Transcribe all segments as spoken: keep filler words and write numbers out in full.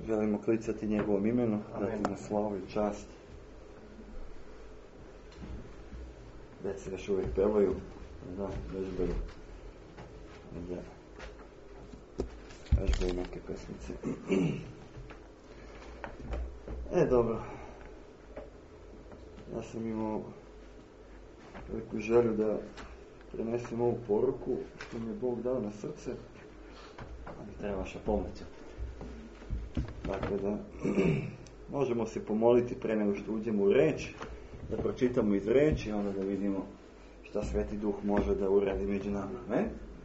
želimo klicati njegovom imenu, dati na slavu i čast. Djeca još uvijek pevaju, da, vežbaju, da, vežbaju neke pesmice. E, dobro. Ja sam imao veliku želju da prenesem ovu poruku što mi je Bog dao na srce, ali treba vaša pomoć. Dakle, da možemo se pomoliti pre nego što uđemo u reč, da pročitamo iz reči, onda da vidimo šta Sveti Duh može da uradi među nama. Amen.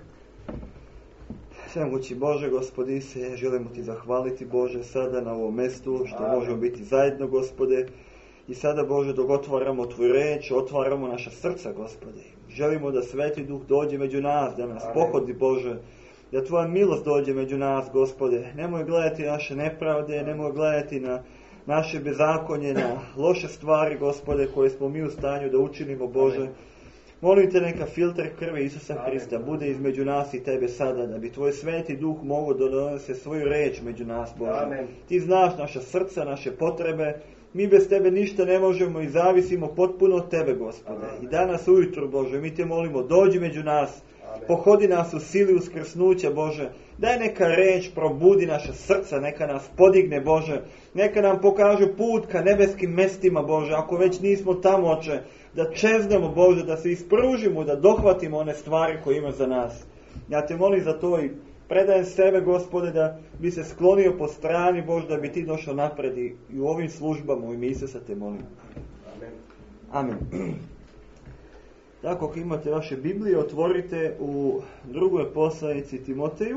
Svemogući Bože, Gospodi, se želimo Ti zahvaliti, Bože, sada na ovom mjestu, što možemo biti zajedno, Gospode. I sada, Bože, dok otvaramo Tvoju reč, otvaramo naša srca, Gospode. Želimo da Sveti Duh dođe među nas, da nas pohodi, Bože, da Tvoja milost dođe među nas, Gospode. Nemoj gledati naše nepravde, nemoj gledati na naše bezakonje, na loše stvari, Gospode, koje smo mi u stanju da učinimo, Bože. Molim Te, neka filtr krvi Isusa Hrista bude između nas i Tebe sada, da bi Tvoj Sveti Duh mogao da donese svoju reč među nas, Bože. Amen. Ti znaš naša srca, naše potrebe. Mi bez Tebe ništa ne možemo i zavisimo potpuno od Tebe, Gospode. Amen. I danas ujutro, Bože, mi Te molimo, dođi među nas, amen. Pohodi nas u sili uskrsnuća, Bože. Daj neka reč probudi naša srca, neka nas podigne, Bože. Neka nam pokažu put ka nebeskim mestima, Bože, ako već nismo tamo, Oče. Da čeznemo, Bože, da se ispružimo, da dohvatimo one stvari koje ima za nas. Ja Te molim za to i predajem sebe, Gospode, da bi se sklonio po strani, Bože, da bi Ti došao napred i u ovim službama, u ime Isusa Te molim. Amen. Amen. Tako, ako imate vaše Biblije, otvorite u drugoj poslanici Timoteju.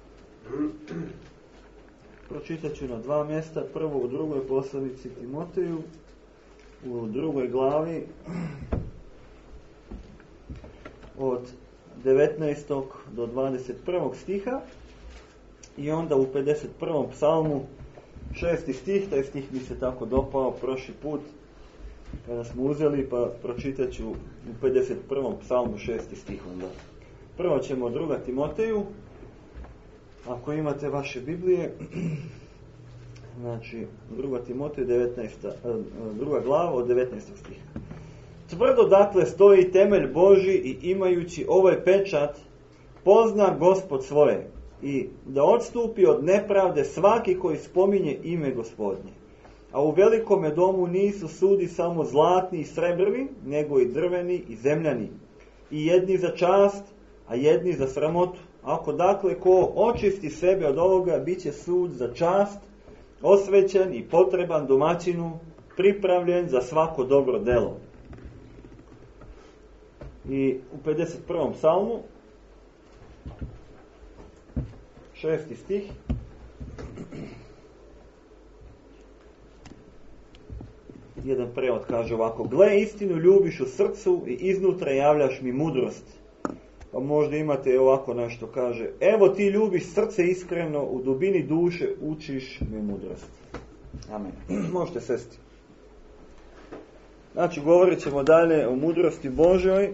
Pročitat ću na dva mjesta. Prvo u drugoj poslanici Timoteju, u drugoj glavi, od devetnaestog do dvadeset prvog stiha, i onda u pedeset prvom psalmu, šesti stih, taj stih mi se tako dopao prošli put kada smo uzeli, pa pročitat ću u pedeset prvom psalmu šesti stih onda. Prvo ćemo druga Timoteju, ako imate vaše Biblije, znači druga Timoteju, devetnaesta, druga glava od devetnaestog stiha. Tvrdo dakle stoji temelj Božji i imajući ovaj pečat pozna Gospod svoje i da odstupi od nepravde svaki koji spominje ime Gospodnje. A u velikome domu nisu sudi samo zlatni i srebrni, nego i drveni i zemljani. I jedni za čast, a jedni za sramotu. Ako dakle ko očisti sebe od ovoga, bit će sud za čast, osvećen i potreban domaćinu, pripravljen za svako dobro delo. I u pedeset prvom psalmu, šesti stih, jedan prevod kaže ovako: gle, istinu ljubiš u srcu i iznutra javljaš mi mudrost. Pa možda imate ovako nešto, kaže: evo ti ljubiš srce iskreno, u dubini duše učiš me mudrost. Amen. Možete sesti. Znači, govorit ćemo dalje o mudrosti Božoj.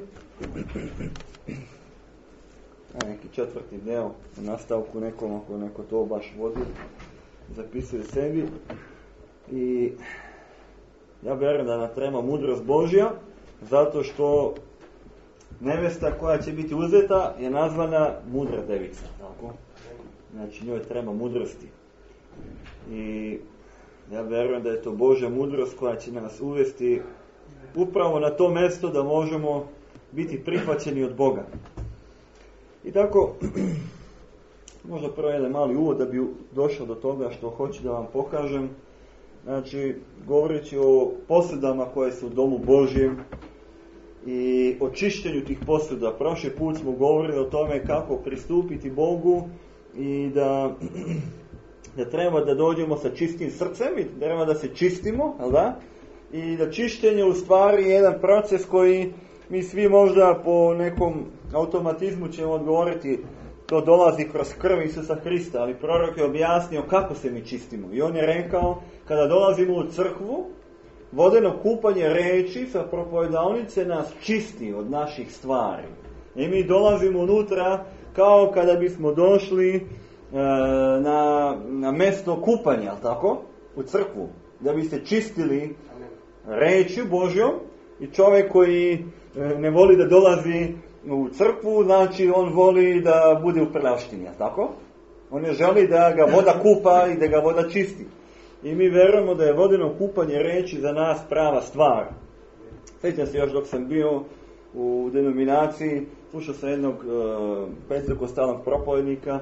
A neki četvrti deo u nastavku nekom, ako neko to baš vodi, zapisuje sebi. I ja vjerujem da nam treba mudrost Božja, zato što nevesta koja će biti uzeta je nazvana mudra devica. Tako? Znači, njoj treba mudrosti. I ja vjerujem da je to Božja mudrost koja će nas uvesti upravo na to mjesto da možemo biti prihvaćeni od Boga. I tako, možda prvo jedan mali uvod da bi došao do toga što hoću da vam pokažem. Znači, govoreći o posudama koje su u domu Božjem i o čišćenju tih posuda. Prošli put smo govorili o tome kako pristupiti Bogu i da, da treba da dođemo sa čistim srcem i treba da se čistimo, jel da? I da čišćenje u stvari je jedan proces koji mi svi možda po nekom automatizmu ćemo odgovoriti, to dolazi kroz krv Isusa Hrista, ali prorok je objasnio kako se mi čistimo. I on je rekao, kada dolazimo u crkvu, vodeno kupanje reči sa propovedalnice nas čisti od naših stvari. I mi dolazimo unutra kao kada bismo došli na, na mjesto kupanja, jel tako? U crkvu, da bi se čistili rečju Božjom. I čovjek koji ne voli da dolazi u crkvu, znači on voli da bude u prljavštini, jel tako? On ne želi da ga voda kupa i da ga voda čisti. I mi vjerujemo da je vodeno kupanje reči za nas prava stvar. Sjećam se još dok sam bio u denominaciji, slušao sam jednog uh, pentekostalnog propovednika,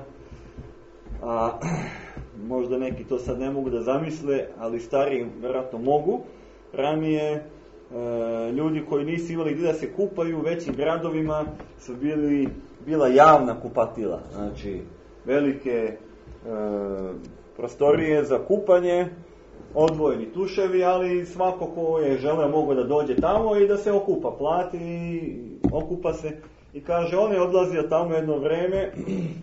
a možda neki to sad ne mogu da zamisle, ali stariji vjerojatno mogu. Ranije uh, ljudi koji nisu imali gdje da se kupaju u većim gradovima su bili, bila javna kupatila, znači velike uh, prostorije za kupanje, odvojeni tuševi, ali svako ko je želeo mogo da dođe tamo i da se okupa, plati i okupa se. I kaže, on je odlazio tamo jedno vreme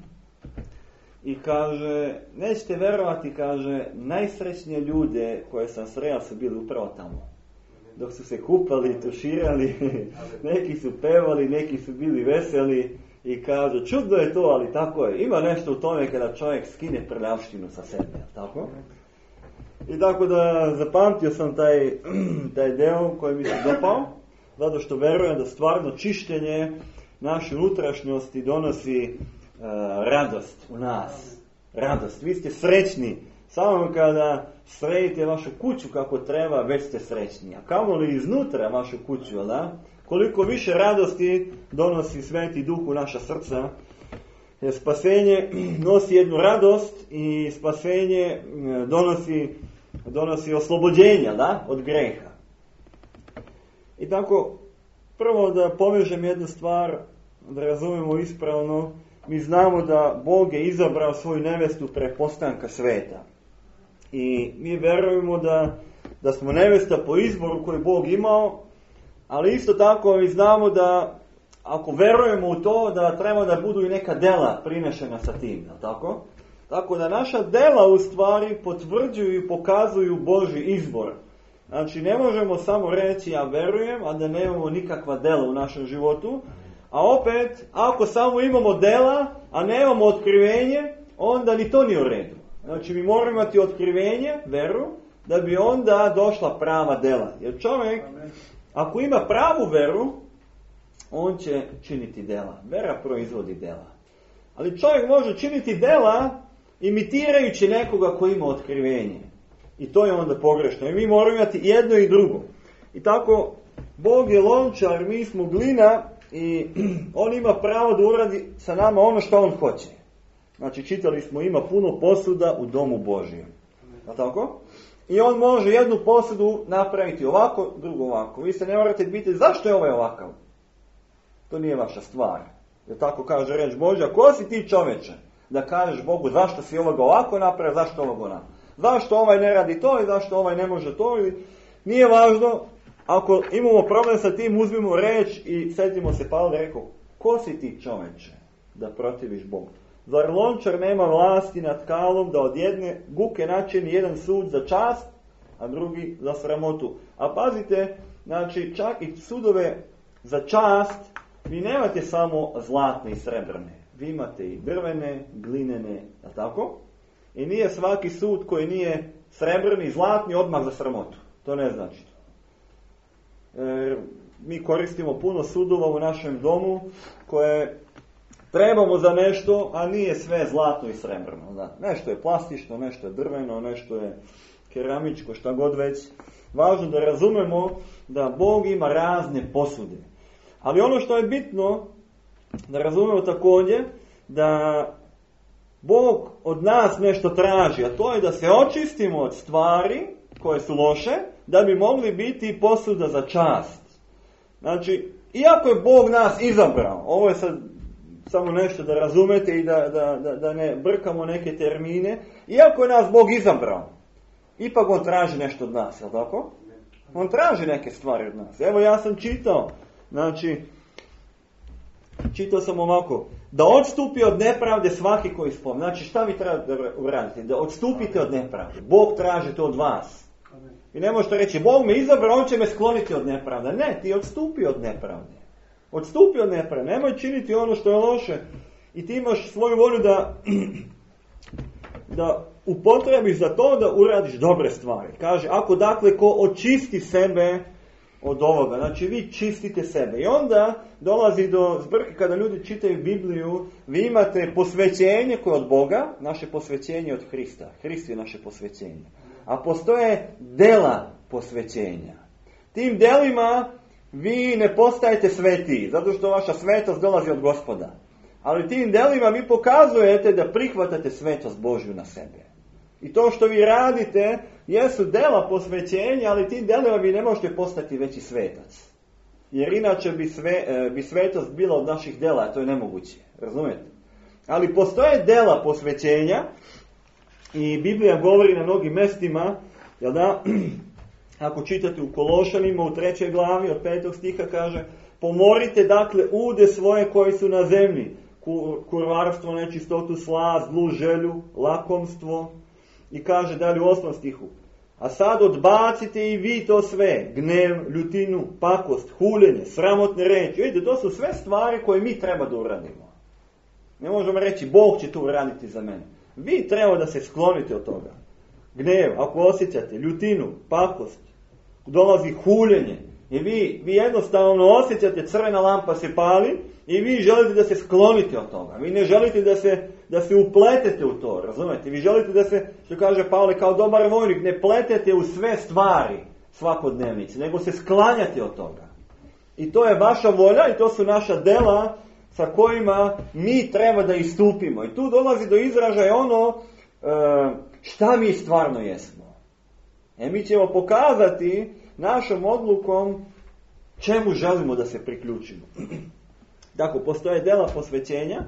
i kaže, nećete verovati, kaže, najsrećnije ljude koje sam sreo su bili upravo tamo. Dok su se kupali, tuširali, neki su pevali, neki su bili veseli i kaže, čudno je to, ali tako je. Ima nešto u tome kada čovjek skine prljavštinu sa sebe, tako? I tako da zapamtio sam taj, taj deo koji mi se dopao, zato što verujem da stvarno čištenje naše unutrašnjosti donosi uh, radost u nas. Radost. Vi ste srećni. Samo kada sredite vašu kuću kako treba, već ste srećni. A kamoli iznutra vašu kuću, da? Koliko više radosti donosi Sveti Duh u naša srca, jer spasenje nosi jednu radost i spasenje donosi, donosi oslobođenja, da? Od greha. I tako, prvo da povežem jednu stvar, da razumemo ispravno, mi znamo da Bog je izabrao svoju nevestu pre postanka sveta. I mi verujemo da, da smo nevesta po izboru koji Bog imao, ali isto tako mi znamo da ako verujemo u to, da treba da budu i neka dela prinešena sa tim, tako? Tako da naša dela u stvari potvrđuju i pokazuju Božji izbor. Znači ne možemo samo reći ja verujem, a da nemamo nikakva dela u našem životu. A opet, ako samo imamo dela, a nemamo otkrivenje, onda ni to nije u redu. Znači mi moramo imati otkrivenje, veru, da bi onda došla prava dela. Jer čovjek, ako ima pravu veru, on će činiti dela. Vera proizvodi dela. Ali čovjek može činiti dela imitirajući nekoga koji ima otkrivenje. I to je onda pogrešno. I mi moramo imati jedno i drugo. I tako, Bog je lončar, mi smo glina i on ima pravo da uradi sa nama ono što on hoće. Znači, čitali smo, ima puno posuda u domu Božijem. A tako? I on može jednu posudu napraviti ovako, drugu ovako. Vi se ne morate biti, zašto je ovaj ovakav? To nije vaša stvar. Jer tako kaže reč Božja, ko si ti čoveče? Da kažeš Bogu zašto si ovoga ovako napravio, zašto ovoga onako. Zašto ovaj ne radi to i zašto ovaj ne može to. Ili... Nije važno, ako imamo problem sa tim, uzmimo reč i sjetimo se Pavla da rekao, ko si ti čoveče da protiviš Bogu? Zar lončar nema vlasti nad tkalom da od jedne guke načini jedan sud za čast, a drugi za sramotu? A pazite, znači čak i sudove za čast, vi nemate samo zlatne i srebrne. Vi imate i drvene, glinene, je tako? I nije svaki sud koji nije srebrni i zlatni odmah za sramotu. To ne znači to. E, mi koristimo puno sudova u našem domu koje trebamo za nešto, a nije sve zlatno i srebrno. Da. Nešto je plastično, nešto je drveno, nešto je keramičko, šta god već. Važno da razumemo da Bog ima razne posude. Ali ono što je bitno da razumemo također, da Bog od nas nešto traži, a to je da se očistimo od stvari koje su loše, da bi mogli biti posuda za čast. Znači, iako je Bog nas izabrao, ovo je sad samo nešto da razumete i da, da, da, da ne brkamo neke termine, iako je nas Bog izabrao, ipak on traži nešto od nas, jel tako? On traži neke stvari od nas. Evo ja sam čitao, znači, čitao sam ovako, da odstupi od nepravde svaki koji spomne. Znači šta vi trebate da uradite? Da odstupite od nepravde. Bog traži to od vas. I ne možete reći, Bog me izabrao, on će me skloniti od nepravde. Ne, ti odstupi od nepravde. Odstupi od nepravde. Nemoj činiti ono što je loše. I ti imaš svoju volju da da upotrebiš za to da uradiš dobre stvari. Kaže, ako dakle ko očisti sebe od ovoga, znači vi čistite sebe. I onda dolazi do zbrke kada ljudi čitaju Bibliju, vi imate posvećenje koje je od Boga, naše posvećenje od Hrista. Hrist je naše posvećenje. A postoje dela posvećenja. Tim delima vi ne postajete svetiji, zato što vaša svetost dolazi od Gospoda. Ali tim delima vi pokazujete da prihvatate svetost Božju na sebe. I to što vi radite jesu dela posvećenja, ali tim delima vi ne možete postati veći svetac. Jer inače bi, sve, bi svetost bila od naših dela, a to je nemoguće. Razumijete? Ali postoje dela posvećenja i Biblija govori na mnogim mestima, jel da, ako čitate u Kološanima u trećoj glavi od petog stiha kaže, pomorite dakle ude svoje koji su na zemlji, kurvarstvo, nečistotu, slast, zlu želju, lakomstvo. I kaže dalje u osmom stihu, a sad odbacite i vi to sve, gnev, ljutinu, pakost, huljenje, sramotne reči. Vidite, to su sve stvari koje mi treba da uradimo. Ne možemo reći, Bog će to uraditi za mene. Vi treba da se sklonite od toga. Gnev, ako osjećate, ljutinu, pakost, dolazi huljenje. I vi, vi jednostavno osjećate, crvena lampa se pali i vi želite da se sklonite od toga. Vi ne želite da se, da se upletete u to, razumete? Vi želite da se, što kaže Pavle, kao dobar vojnik, ne pletete u sve stvari svakodnevnice, nego se sklanjate od toga. I to je vaša volja i to su naša dela sa kojima mi treba da istupimo. I tu dolazi do izražaja ono šta mi stvarno jesmo. E mi ćemo pokazati našom odlukom čemu želimo da se priključimo. Dakle, postoje dela posvećenja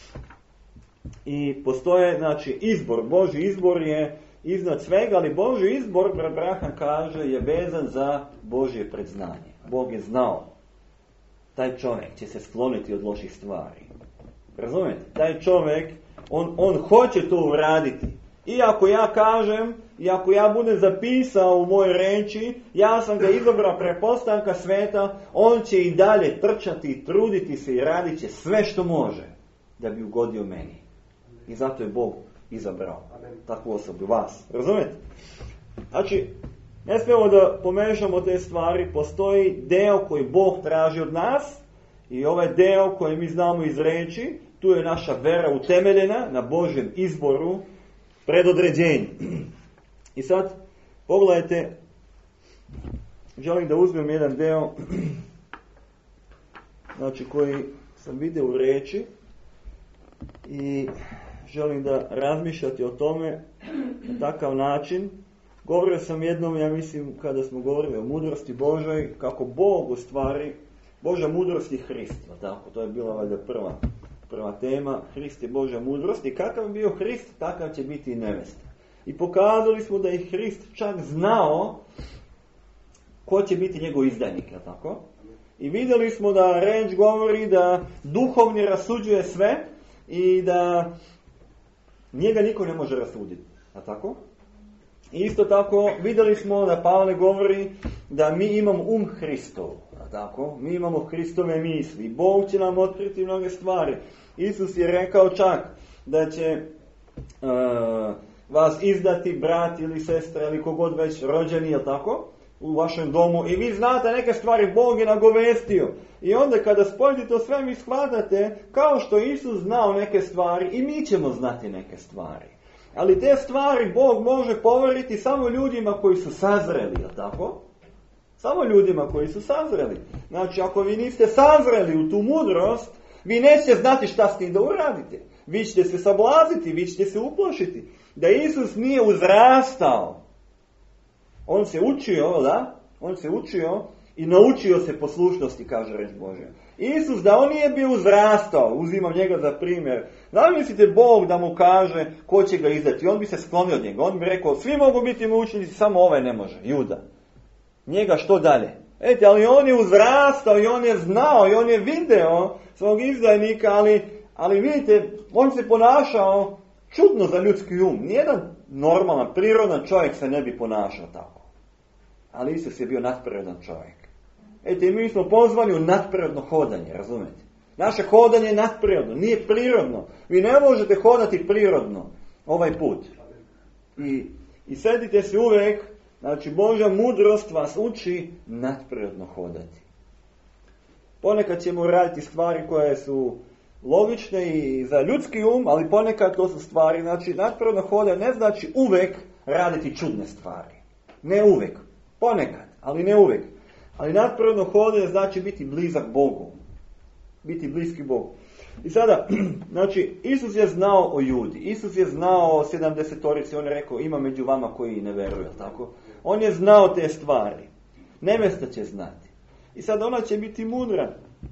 i postoje, znači, izbor. Božji izbor je iznad svega, ali Božji izbor, brat Braham kaže, je vezan za Božje predznanje. Bog je znao. Taj čovjek će se skloniti od loših stvari. Razumijete? Taj čovjek, on, on hoće to uraditi. Iako ja kažem, i ako ja budem zapisao u mojoj reči, ja sam ga izabrao prepostanka sveta, on će i dalje trčati i truditi se i radit će sve što može da bi ugodio meni. I zato je Bog izabrao takvu osobu, vas. Razumijete? Znači, ne smijemo da pomešamo te stvari, postoji deo koji Bog traži od nas i ovaj deo koji mi znamo iz reči, tu je naša vera utemeljena na Božjem izboru, predodređenju. I sad, pogledajte, želim da uzmem jedan deo, znači koji sam vidio u reči i želim da razmišljati o tome na takav način. Govorio sam jednom, ja mislim, kada smo govorili o mudrosti Božoj, kako Bog u stvari, Božja mudrost je Hrist, tako, to je bila valjda prva, prva tema, Hrist je Božja mudrost i kakav je bio Hrist, takav će biti i nevesta. I pokazali smo da je Hrist čak znao ko će biti njegov izdajnik, je tako? I vidjeli smo da reč govori da duhovni rasuđuje sve i da njega niko ne može rasuditi, je tako? I isto tako vidjeli smo da Pavle govori da mi imamo um Hristov, je tako? Mi imamo Hristove misli. Bog će nam otkriti mnoge stvari. Isus je rekao čak da će uh, vas izdati brat ili sestra ili kogod već rođeni, je tako? U vašem domu. I vi znate neke stvari, Bog je nagovestio. I onda kada spojite to sve, vi shvatate kao što Isus znao neke stvari i mi ćemo znati neke stvari. Ali te stvari Bog može poveriti samo ljudima koji su sazreli, je tako? Samo ljudima koji su sazreli. Znači, ako vi niste sazreli u tu mudrost, vi nećete znati šta s tim da uradite. Vi ćete se sablaziti, vi ćete se uplašiti. Da Isus nije uzrastao, on se učio, da? On se učio i naučio se poslušnosti, kaže reč Božja. Isus, da on nije bio uzrastao, uzimam njega za primjer, zamislite Bog da mu kaže ko će ga izdati, on bi se sklonio od njega, on bi rekao, svi mogu biti mučenici, samo ovaj ne može, Juda. Njega što dalje? Ete, ali on je uzrastao i on je znao i on je video svog izdajnika, ali, ali vidite, on se ponašao čudno za ljudski um. Nijedan normalan, prirodan čovjek se ne bi ponašao tako. Ali Isus je bio nadprirodan čovjek. Ete, mi smo pozvani u nadprirodno hodanje, razumijete? Naše hodanje je nadprirodno, nije prirodno. Vi ne možete hodati prirodno. ovaj put. I, i sjetite se uvijek, znači Božja mudrost vas uči nadprirodno hodati. Ponekad ćemo raditi stvari koje su logične i za ljudski um, ali ponekad to su stvari, znači nadprirodno hodanje ne znači uvijek raditi čudne stvari. Ne uvijek. Ponekad, ali ne uvijek. Ali nadprirodno hodanje znači biti blizak Bogu. Biti bliski Bogu. I sada, znači, Isus je znao o Judi. Isus je znao o sedamdesetorici. On je rekao, ima među vama koji ne veruju, tako? On je znao te stvari. Nevesta će znati. I sada ona će biti mudra.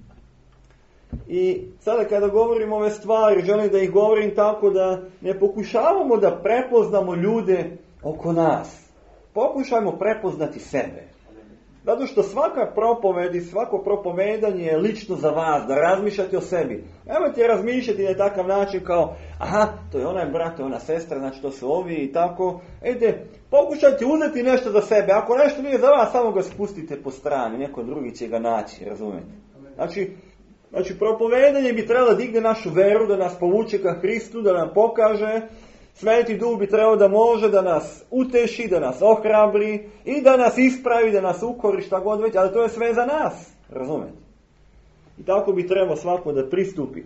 I sada kada govorim ove stvari, želim da ih govorim tako da ne pokušavamo da prepoznamo ljude oko nas. Pokušajmo prepoznati sebe. Zato što svaka propoved i svako propovedanje je lično za vas, da razmišljate o sebi. Nemojte razmišljati na takav način kao, aha, to je onaj brat, to je ona sestra, znači to su ovi i tako. Ejte, pokušajte uzeti nešto za sebe. Ako nešto nije za vas, samo ga spustite po strani, neko drugi će ga naći, razumijete? Znači, znači propovedanje bi trebalo digne našu veru, da nas povuče ka Hristu, da nam pokaže. Sveti Duh bi trebao da može da nas uteši, da nas ohrabri i da nas ispravi, da nas ukori, šta god već, ali to je sve za nas, razumete? I tako bi trebao svako da pristupi.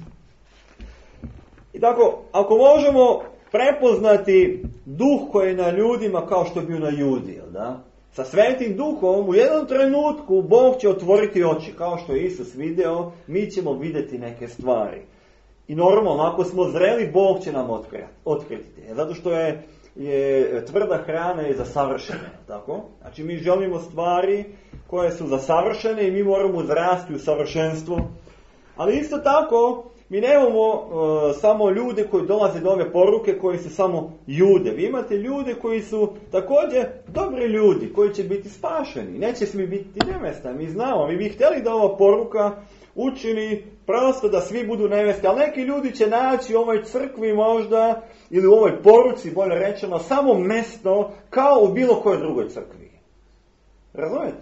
I tako, ako možemo prepoznati duh koji je na ljudima kao što je bio na Judi, jel da? Sa Svetim Duhom u jednom trenutku Bog će otvoriti oči, kao što je Isus video, mi ćemo vidjeti neke stvari. I normalno, ako smo zreli, Bog će nam otkriti. Zato što je, je tvrda hrana je za savršene. Tako? Znači mi želimo stvari koje su za savršene i mi moramo uzrasti u savršenstvo. Ali isto tako, mi nemamo uh, samo ljude koji dolaze do ove poruke koji su samo jude. Vi imate ljude koji su također dobri ljudi, koji će biti spašeni. Neće svi biti nevesta. Mi znamo, mi bi htjeli da ova poruka učini prosto da svi budu nevesti, ali neki ljudi će naći u ovoj crkvi možda, ili u ovoj poruci, bolje rečeno, samo mjesto kao u bilo kojoj drugoj crkvi. Razumijete?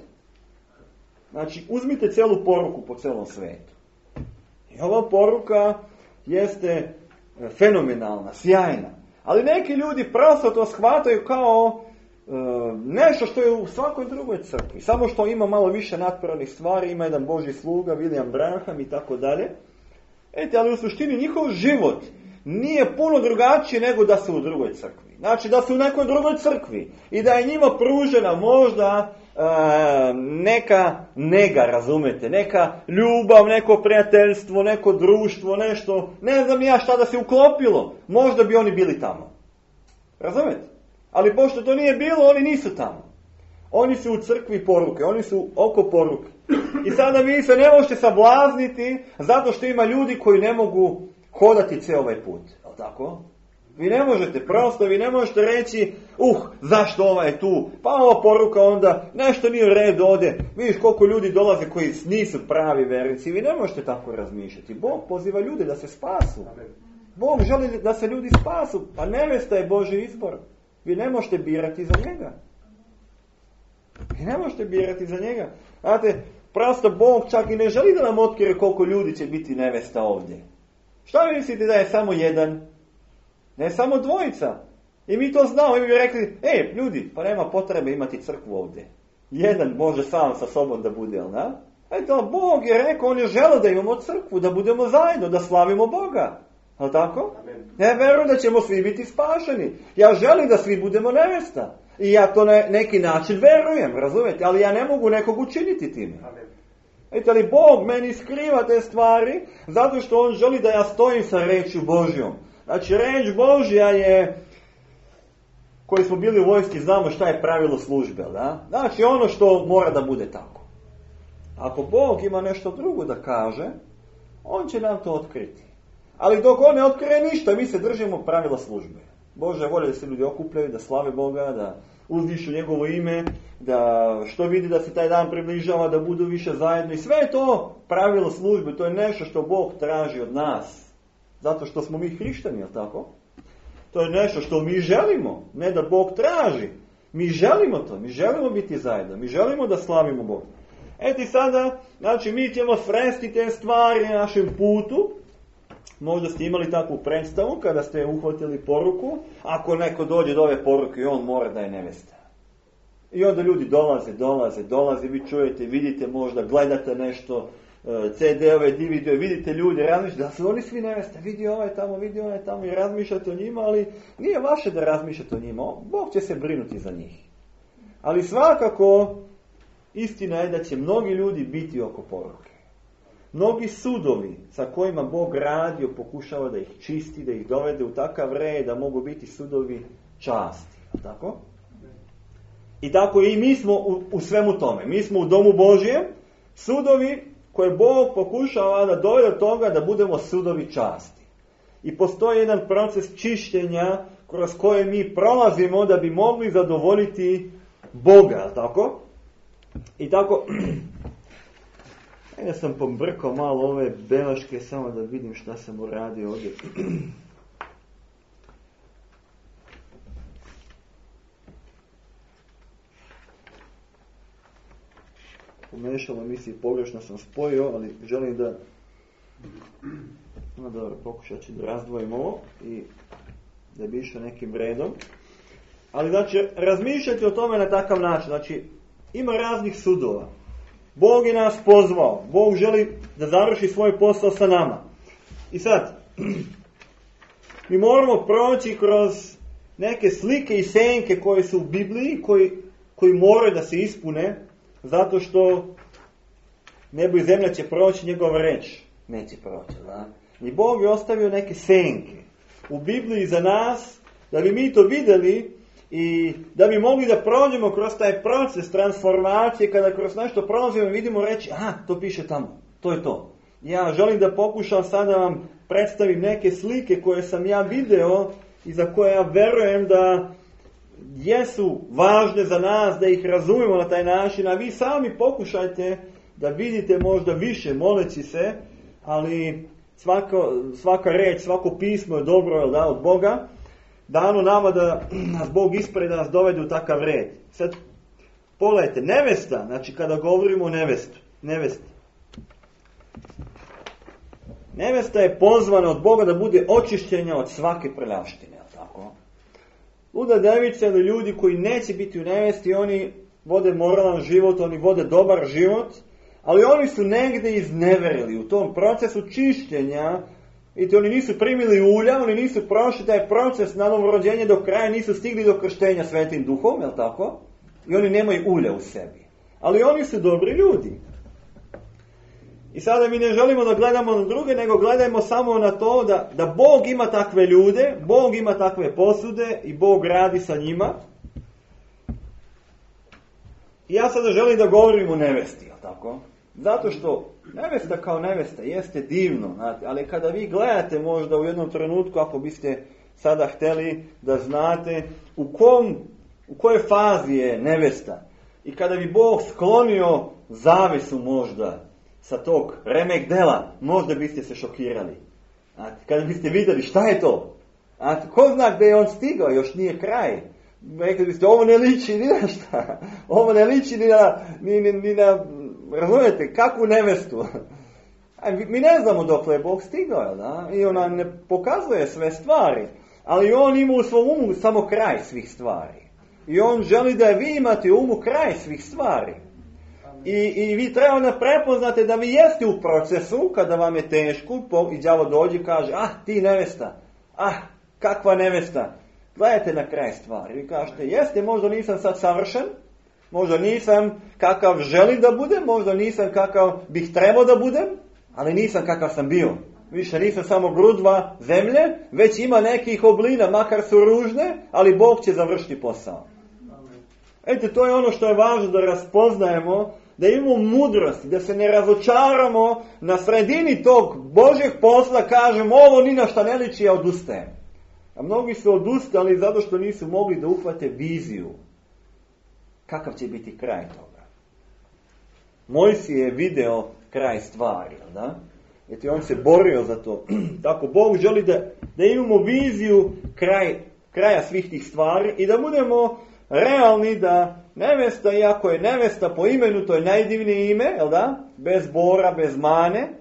Znači, uzmite cijelu poruku po cijelom svijetu. I ova poruka jeste fenomenalna, sjajna. Ali neki ljudi prosto to shvataju kao e, nešto što je u svakoj drugoj crkvi. Samo što ima malo više natprodnih stvari, ima jedan Božji sluga, William Branham i tako dalje. Ete, ali u suštini njihov život nije puno drugačiji nego da su u drugoj crkvi. Znači da su u nekoj drugoj crkvi i da je njima pružena možda e, neka nega, razumete, neka ljubav, neko prijateljstvo, neko društvo, nešto, ne znam ja šta da se uklopilo, možda bi oni bili tamo. Razumete? Ali pošto to nije bilo, oni nisu tamo. Oni su u crkvi poruke, oni su oko poruke. I sada vi se ne možete sablazniti zato što ima ljudi koji ne mogu hodati cijel ovaj put. Je tako? Vi ne možete, prosto vi ne možete reći, uh, zašto ova je tu? Pa ova poruka onda, nešto nije u redu ovdje. Vidiš koliko ljudi dolaze koji nisu pravi vernici. Vi ne možete tako razmišljati. Bog poziva ljude da se spasu. Bog želi da se ljudi spasu. A nevesta je Božji izbor. Vi ne možete birati za njega. Vi ne možete birati za njega. Znate, prosto Bog čak i ne želi da nam otkrije koliko ljudi će biti nevesta ovdje. Šta vi mislite da je samo jedan? Ne samo dvojica. I mi to znamo. I mi bi rekli, ej, ljudi, pa nema potrebe imati crkvu ovdje. Jedan može sam sa sobom da bude, jel da? Eto, Bog je rekao, on je želeo da imamo crkvu, da budemo zajedno, da slavimo Boga. Jel tako? Amen. Ja verujem da ćemo svi biti spašeni. Ja želim da svi budemo nevesta. I ja to na neki način verujem, razumijete? Ali ja ne mogu nekog učiniti time. Amen. Eto, ali Bog meni skriva te stvari zato što on želi da ja stojim sa rečju Božjom. Znači, reč Božja je, koji smo bili u vojski, znamo šta je pravilo službe, da? Znači, ono što mora da bude tako. Ako Bog ima nešto drugo da kaže, on će nam to otkriti. Ali dok on ne otkrije ništa, mi se držimo pravila službe. Bože volje da se ljudi okupljaju, da slave Boga, da uzdišu njegovo ime, da što vidi da se taj dan približava, da budu više zajedno. I sve je to pravilo službe, to je nešto što Bog traži od nas. Zato što smo mi hrišćani, jel tako? To je nešto što mi želimo, ne da Bog traži. Mi želimo to, mi želimo biti zajedno, mi želimo da slavimo Boga. Eto i sada, znači mi ćemo sresti te stvari na našem putu možda ste imali takvu predstavu kada ste uhvatili poruku, ako neko dođe do ove poruke i on mora da je nevesta. I onda ljudi dolaze, dolaze, dolaze, vi čujete, vidite možda, gledate nešto, ce de ove, de ve de, vidite ljudi, razmišljate da su oni svi neveste, vidi ovaj tamo, vidi ovaj tamo i razmišljate o njima, ali nije vaše da razmišljate o njima, Bog će se brinuti za njih. Ali svakako, istina je da će mnogi ljudi biti oko poruke. Mnogi sudovi sa kojima Bog radio pokušava da ih čisti, da ih dovede u takav red da mogu biti sudovi časti. Tako? I tako i mi smo u, u svemu tome. Mi smo u domu Božjem, sudovi koje Bog pokušava da dovede do toga da budemo sudovi časti. I postoji jedan proces čišćenja kroz koje mi prolazimo da bi mogli zadovoljiti Boga, tako? I tako, ja sam pombrkao malo ove belaške, samo da vidim šta sam uradio ovdje. Pomešalo mi se i pogrešno sam spojio, ali želim da... No dobro, pokušat ću da razdvojim ovo i da bi išao nekim redom. Ali znači, razmišljati o tome na takav način. Znači, ima raznih sudova. Bog je nas pozvao. Bog želi da završi svoj posao sa nama. I sad, mi moramo proći kroz neke slike i senke koje su u Bibliji, koji, koji moraju da se ispune, zato što nebo i zemlja će proći, njegova reč neće proći. Da? I Bog je ostavio neke senke u Bibliji za nas, da bi mi to vidjeli i da bi mogli da prođemo kroz taj proces transformacije, kada kroz nešto prolazimo i vidimo reći, aha, to piše tamo, to je to. Ja želim da pokušam sada vam predstavim neke slike koje sam ja video i za koje ja verujem da jesu važne za nas, da ih razumemo na taj način, a vi sami pokušajte da vidite možda više moleći se, ali svako, svaka reč, svako pismo je dobro, jel da, od Boga, dano nama da nas Bog ispred, da nas dovede u takav red. Sad, pogledajte, nevesta, znači kada govorimo o nevestu, nevesti. Nevesta je pozvana od Boga da bude očišćenja od svake prljavštine, jel tako? Luda devica ili ljudi koji neće biti u nevesti, oni vode moralan život, oni vode dobar život, ali oni su negdje izneverili u tom procesu čišćenja. Vidite, oni nisu primili ulja, oni nisu prošli taj proces na novo rođenje do kraja, nisu stigli do krštenja Svetim Duhom, jel tako? I oni nemaju ulja u sebi. Ali oni su dobri ljudi. I sada mi ne želimo da gledamo na druge, nego gledajmo samo na to da, da Bog ima takve ljude, Bog ima takve posude i Bog radi sa njima. I ja sada želim da govorim o nevesti, jel tako? Zato što nevesta kao nevesta jeste divno, znate, ali kada vi gledate možda u jednom trenutku, ako biste sada htjeli da znate u, kom, u kojoj fazi je nevesta, i kada bi Bog sklonio zavesu možda sa tog remek dela, možda biste se šokirali. Znate, kada biste vidjeli šta je to, znate, ko zna gdje je on stigao, još nije kraj. Rekli biste, ovo ne liči ni na šta, ovo ne liči ni na, ni, ni, ni na razumijete, kakvu nevestu. Mi ne znamo dokle je Bog stigao, da? I ona ne pokazuje sve stvari, ali on ima u svom umu samo kraj svih stvari. I on želi da vi imate u umu kraj svih stvari. I, i vi treba da prepoznate da vi jeste u procesu, kada vam je teško, i đavo dođe i kaže, ah, ti nevesta, ah, kakva nevesta. Gledajte na kraj stvari. Vi kažete, jeste, možda nisam sad savršen, možda nisam kakav želim da budem, možda nisam kakav bih trebao da budem, ali nisam kakav sam bio. Više nisam samo grudva zemlje, već ima nekih oblina, makar su ružne, ali Bog će završiti posao. Eto, to je ono što je važno da raspoznajemo, da imamo mudrosti, da se ne razočaramo na sredini tog Božjeg posla, kažemo, ovo ni na šta ne liči, ja odustajem. A mnogi su odustali zato što nisu mogli da uhvate viziju. Kakav će biti kraj toga? Mojsije je video kraj stvari, da? Eto, on se borio za to. Tako, Bog želi da, da imamo viziju kraj, kraja svih tih stvari i da budemo realni da nevesta, iako je nevesta po imenu, to je najdivnije ime, jel da? Bez bora, bez mane,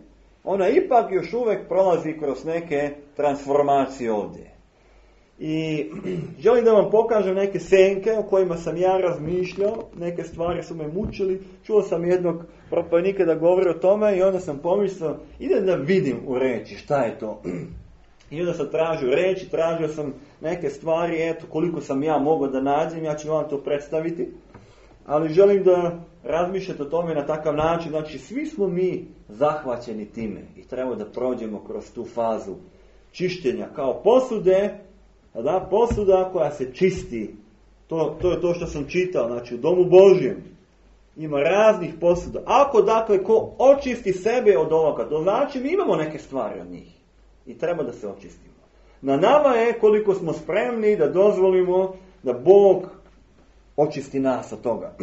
ona ipak još uvijek prolazi kroz neke transformacije ovdje. I želim da vam pokažem neke senke o kojima sam ja razmišljao, neke stvari su me mučili, čuo sam jednog propovednika da govori o tome i onda sam pomislio, idem da vidim u reči šta je to. I onda sam tražio reči, tražio sam neke stvari, eto koliko sam ja mogao da nađem, ja ću vam to predstaviti. Ali želim da razmišljate o tome na takav način, znači svi smo mi zahvaćeni time i treba da prođemo kroz tu fazu čišćenja kao posude, da, posuda koja se čisti. To, to je to što sam čitao, znači u domu Božjem ima raznih posuda. Ako dakle ko očisti sebe od ovoga, to znači mi imamo neke stvari od njih i treba da se očistimo. Na nama je koliko smo spremni da dozvolimo da Bog očisti nas od toga.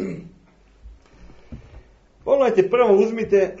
Pogledajte, prvo uzmite...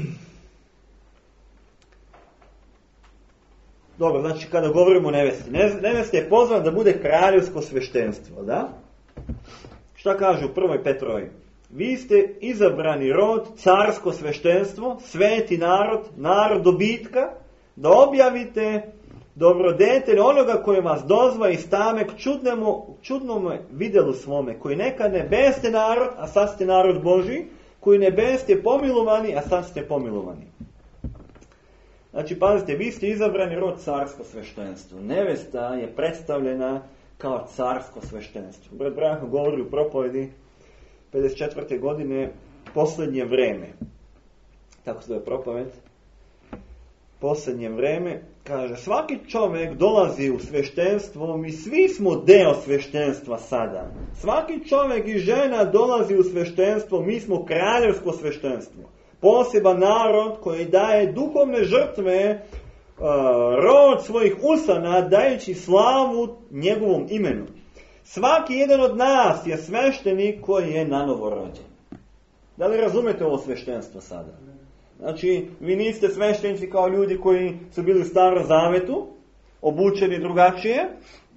Dobro, znači kada govorimo o nevesti. Nevesta je pozvana da bude kraljevsko sveštenstvo, da? Šta kaže u prvoj Petrovoj? Vi ste izabrani rod, carsko sveštenstvo, sveti narod, narod dobitka, da objavite dobrodetelj onoga koji vas dozva i stame k čudnom vidjelu svome, koji nekad ne beste narod, a sad ste narod Božji, koji ne beste pomilovani, a sad ste pomilovani. Znači, pazite, vi ste izabrani rod, carsko sveštenstvo. Nevesta je predstavljena kao carsko sveštenstvo. Brat Branko govori u propovedi pedeset četvrte godine, posljednje vreme. Tako se zove propoved. Posljednje vreme. Kaže, svaki čovjek dolazi u sveštenstvo, mi svi smo deo sveštenstva sada. Svaki čovjek i žena dolazi u sveštenstvo, mi smo kraljevsko sveštenstvo. Poseban narod koji daje duhovne žrtve, uh, rod svojih usana, dajući slavu njegovom imenu. Svaki jedan od nas je sveštenik koji je nanovo rođen. Da li razumete ovo sveštenstvo sada? Znači, vi niste sveštenici kao ljudi koji su bili u Starom Zavetu, obučeni drugačije,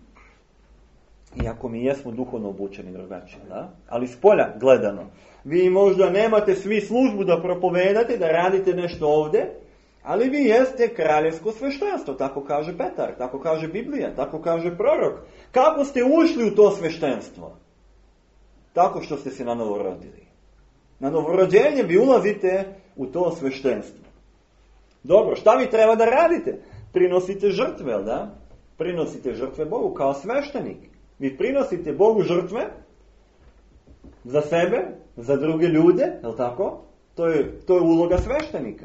iako mi jesmo duhovno obučeni drugačije, da? Ali s polja gledano. Vi možda nemate svi službu da propovedate, da radite nešto ovdje, ali vi jeste kraljevsko sveštenstvo, tako kaže Petar, tako kaže Biblija, tako kaže prorok. Kako ste ušli u to sveštenstvo? Tako što ste se na novo rodili. Na novorođenje vi ulazite u to sveštenstvo. Dobro, šta vi treba da radite? Prinosite žrtve, da? Prinosite žrtve Bogu kao sveštenik. Vi prinosite Bogu žrtve za sebe, za druge ljude, je li tako? To je, to je uloga sveštenika.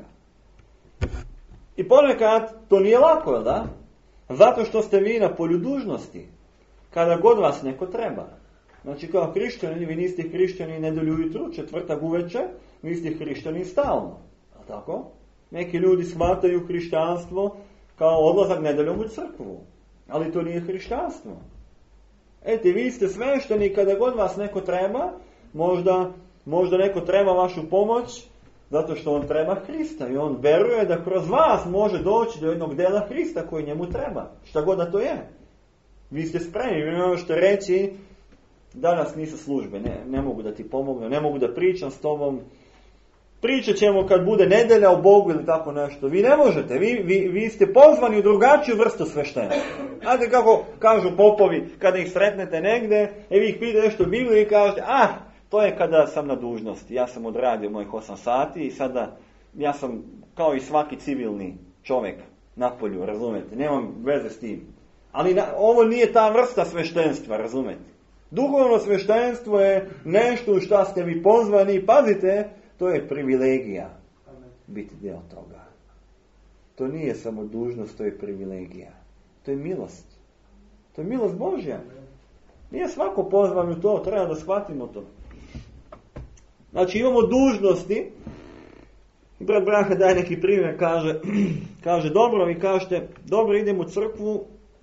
I ponekad to nije lako, je li da? Zato što ste vi na polju dužnosti. Kada god vas neko treba. Znači kao hrišćani, vi niste hrišćani nedelju ujutru, četvrtak uveče, vi ste hrišćani stalno. Je li tako? Neki ljudi shvataju hrišćanstvo kao odlazak nedeljom u crkvu. Ali to nije hrišćanstvo. Ete, vi ste svešteni kada god vas neko treba, možda, možda neko treba vašu pomoć, zato što on treba Hrista i on veruje da kroz vas može doći do jednog dela Hrista koji njemu treba. Šta god da to je. Vi ste spremni, vi ne možete reći, danas nisu službe, ne, ne mogu da ti pomognem, ne mogu da pričam s tobom, pričat ćemo kad bude nedelja o Bogu ili tako nešto. Vi ne možete, vi, vi, vi ste pozvani u drugačiju vrstu sveštenstva. Znate kako kažu popovi, kada ih sretnete negdje, e vi ih pitate nešto u Bibliji i kažete, ah, to je kada sam na dužnosti, ja sam odradio mojih osam sati i sada ja sam kao i svaki civilni čovjek na polju, razumete, nemam veze s tim. Ali na, ovo nije ta vrsta sveštenstva, razumete. Duhovno sveštenstvo je nešto u šta ste vi pozvani, pazite, to je privilegija biti dio toga. To nije samo dužnost, to je privilegija. To je milost. To je milost Božja. Nije svako pozvan u to, treba da shvatimo to. Znači imamo dužnosti. Brat Branko daje neki primjer, kaže, kaže dobro, vi kažete, dobro idem u crkvu,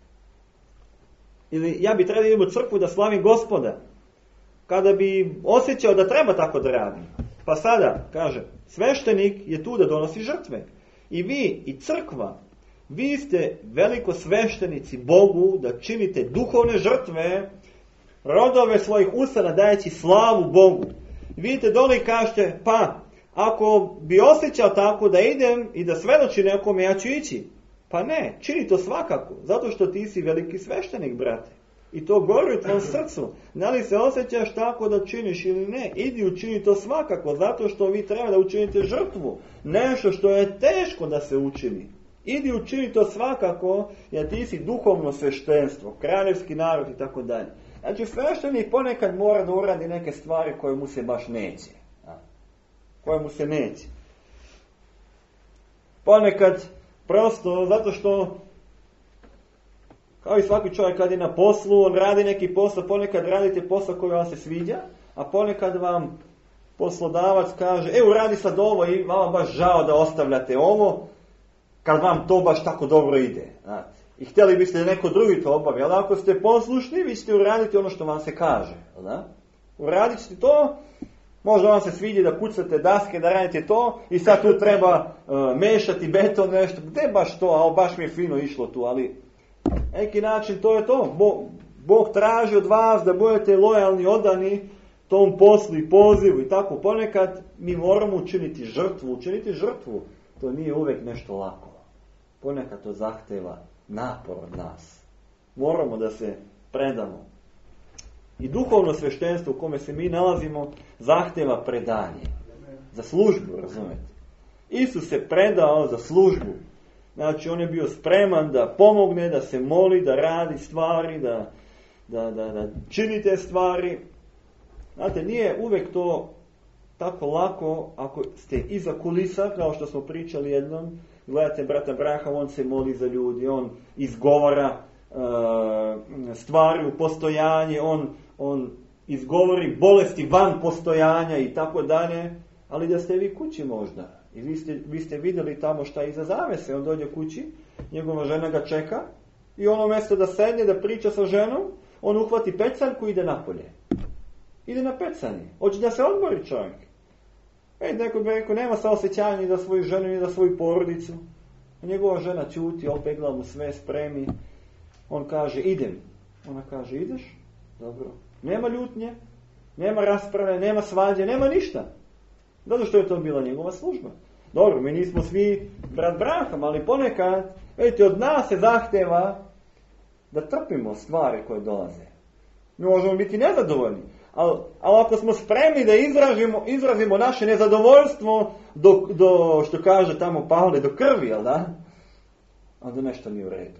ili ja bi trebao idem u crkvu da slavim Gospoda. Kada bi osjećao da treba tako da radim. Pa sada, kaže, sveštenik je tu da donosi žrtve. I vi, i crkva, vi ste veliko sveštenici Bogu da činite duhovne žrtve, rodove svojih usana dajeći slavu Bogu. Vidite dole i kažete, pa, Ako bi osjećao tako da idem i da svedoči nekome, ja ću ići. Pa ne, čini to svakako, zato što ti si veliki sveštenik, brate. I to gori u tvom srcu. Da li se osjećaš tako da činiš ili ne? Idi učini to svakako, zato što vi treba da učinite žrtvu. Nešto što je teško da se učini. Idi učini to svakako, jer ti si duhovno sveštenstvo, kraljevski narod i tako dalje. Znači, sveštenik ponekad mora da uradi neke stvari koje mu se baš neće. Koje mu se neće. Ponekad, prosto, zato što kao i svaki čovjek kad je na poslu, on radi neki posao, ponekad radite posao koji vam se sviđa, a ponekad vam poslodavac kaže, e, uradi sad ovo i vama baš žao da ostavljate ovo, kad vam to baš tako dobro ide. Znate. I htjeli biste da neko drugi to obavi, ali ako ste poslušni, vi ćete uraditi ono što vam se kaže. Da? Uradit ćete to, možda vam se sviđa da kucate daske, da radite to, i sad tu treba uh, mešati beton, nešto, gdje baš to, a baš mi je fino išlo tu, ali neki način to je to. Bog, Bog traži od vas da budete lojalni, odani tom poslu i pozivu i tako. Ponekad mi moramo učiniti žrtvu. Učiniti žrtvu, to nije uvijek nešto lako. Ponekad to zahteva napor od nas. Moramo da se predamo. I duhovno sveštenstvo u kome se mi nalazimo zahteva predanje. Za službu, razumete? Isus se predao za službu. Znači, on je bio spreman da pomogne, da se moli, da radi stvari, da, da, da, da čini te stvari. Znate, nije uvijek to tako lako ako ste iza kulisa, kao što smo pričali jednom. Gledajte, brata Braham, on se moli za ljudi, on izgovara uh, stvari u postojanje, on, on izgovori bolesti van postojanja i tako dalje, ali da ste vi kući možda. I vi ste, vi ste vidjeli tamo šta iza zavese. On dođe kući, njegova žena ga čeka i ono mjesto da sedne, da priča sa ženom, on uhvati pecanku i ide napolje. Ide na pecanje. Hoće da se odmori čovjek. E, neko bi rekao, nema saosjećanja ni za svoju ženu, ni za svoju porodicu. A njegova žena čuti, opegla mu sve, spremi. On kaže, idem. Ona kaže, ideš? Dobro. Nema ljutnje, nema rasprave, nema svađe, nema ništa. Zato što je to bila njegova služba. Dobro, mi nismo svi brat Braham, ali ponekad, vidite, od nas se zahteva da trpimo stvari koje dolaze. Mi možemo biti nezadovoljni, ali, ali ako smo spremni da izrazimo, izrazimo naše nezadovoljstvo do, do, što kaže tamo Pavle, do krvi, jel da? Onda nešto nije u redu.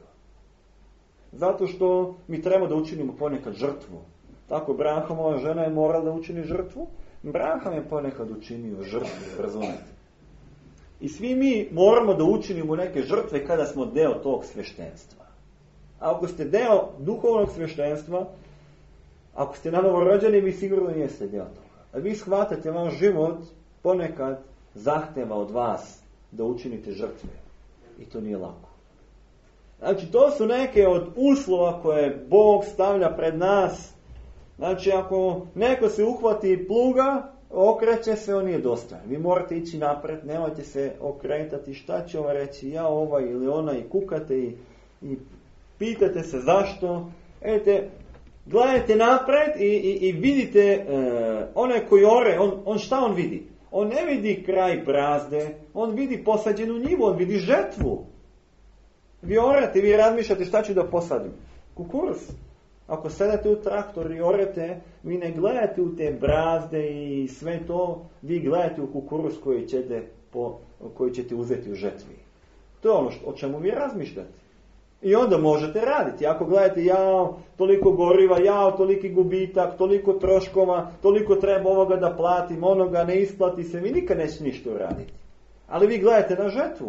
Zato što mi treba da učinimo ponekad žrtvu. Tako Brahamova žena je morala da učini žrtvu. Braham je ponekad učinio žrtvu, razumijete? I svi mi moramo da učinimo neke žrtve kada smo deo tog sveštenstva. A ako ste deo duhovnog sveštenstva, ako ste novorođeni, vi sigurno jeste deo toga. A vi shvatate, vaš život ponekad zahteva od vas da učinite žrtve. I to nije lako. Znači, to su neke od uslova koje Bog stavlja pred nas. Znači, ako neko se uhvati pluga, okreće se, on nije dostojan. Vi morate ići napred, nemojte se okretati šta će ova reći, ja ovaj ili ona, i kukate i, i pitate se zašto. Edete, gledajte napred i, i, i vidite e, onaj koji ore, on, on šta on vidi? On ne vidi kraj brazde, on vidi posađenu njivu, on vidi žetvu. Vi orate, vi razmišljate šta ću da posadim. Kukuruz. Ako sedate u traktor i orete, vi ne gledate u te brazde i sve to, vi gledate u kukuruz koji ćete, po, koji ćete uzeti u žetvi. To je ono što, o čemu vi razmišljate. I onda možete raditi. Ako gledate, jao, toliko goriva, jao, toliki gubitak, toliko troškova, toliko treba ovoga da platim, onoga ne isplati se, vi nikad nećete ništa uraditi. Ali vi gledate na žetvu.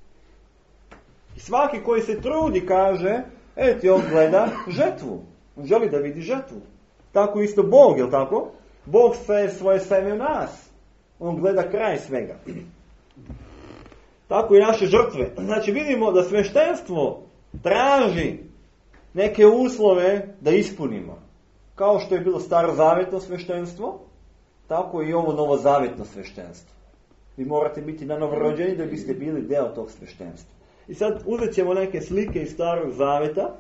I svaki koji se trudi kaže, eti on gleda žetvu. On želi da vidi žetvu. Tako isto Bog, jel tako? Bog sve svoje seme u nas. On gleda kraj svega. Tako i naše žrtve. Znači vidimo da sveštenstvo traži neke uslove da ispunimo. Kao što je bilo starozavjetno sveštenstvo, tako i ovo novozavjetno sveštenstvo. Vi morate biti na novorođeni da biste bili deo tog sveštenstva. I sad uzet ćemo neke slike iz starog zavjeta,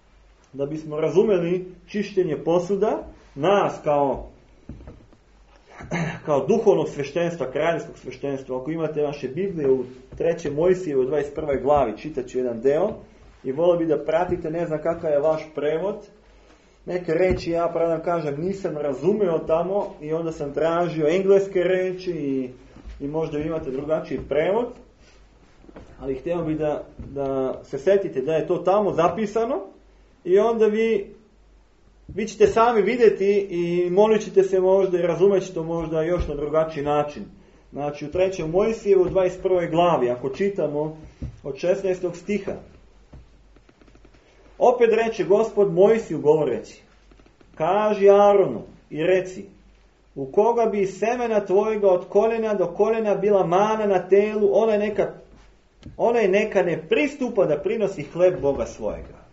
da bismo razumeli čišćenje posuda, nas kao kao duhovnog sveštenstva, kraljevskog sveštenstva. Ako imate vaše Biblije u trećoj Mojsijevoj dvadeset prvoj glavi, čitat ću jedan deo i volio bi da pratite, ne znam kakav je vaš prevod. Neke reči, ja pravda kažem, nisam razumeo tamo i onda sam tražio engleske reči i, i možda imate drugačiji prevod. Ali htio bih da, da se setite da je to tamo zapisano i onda vi, vi ćete sami vidjeti i molit ćete se možda i razumjet ćete to možda još na drugačiji način. Znači u trećoj Mojsijevu dvadeset prvoj glavi, ako čitamo od šesnaestog stiha. Opet reče Gospod Mojsiju govoreći, kaži Aronu i reci, u koga bi iz semena tvojega od koljena do koljena bila mana na telu, onaj neka, onaj neka ne pristupa da prinosi hleb Boga svojega.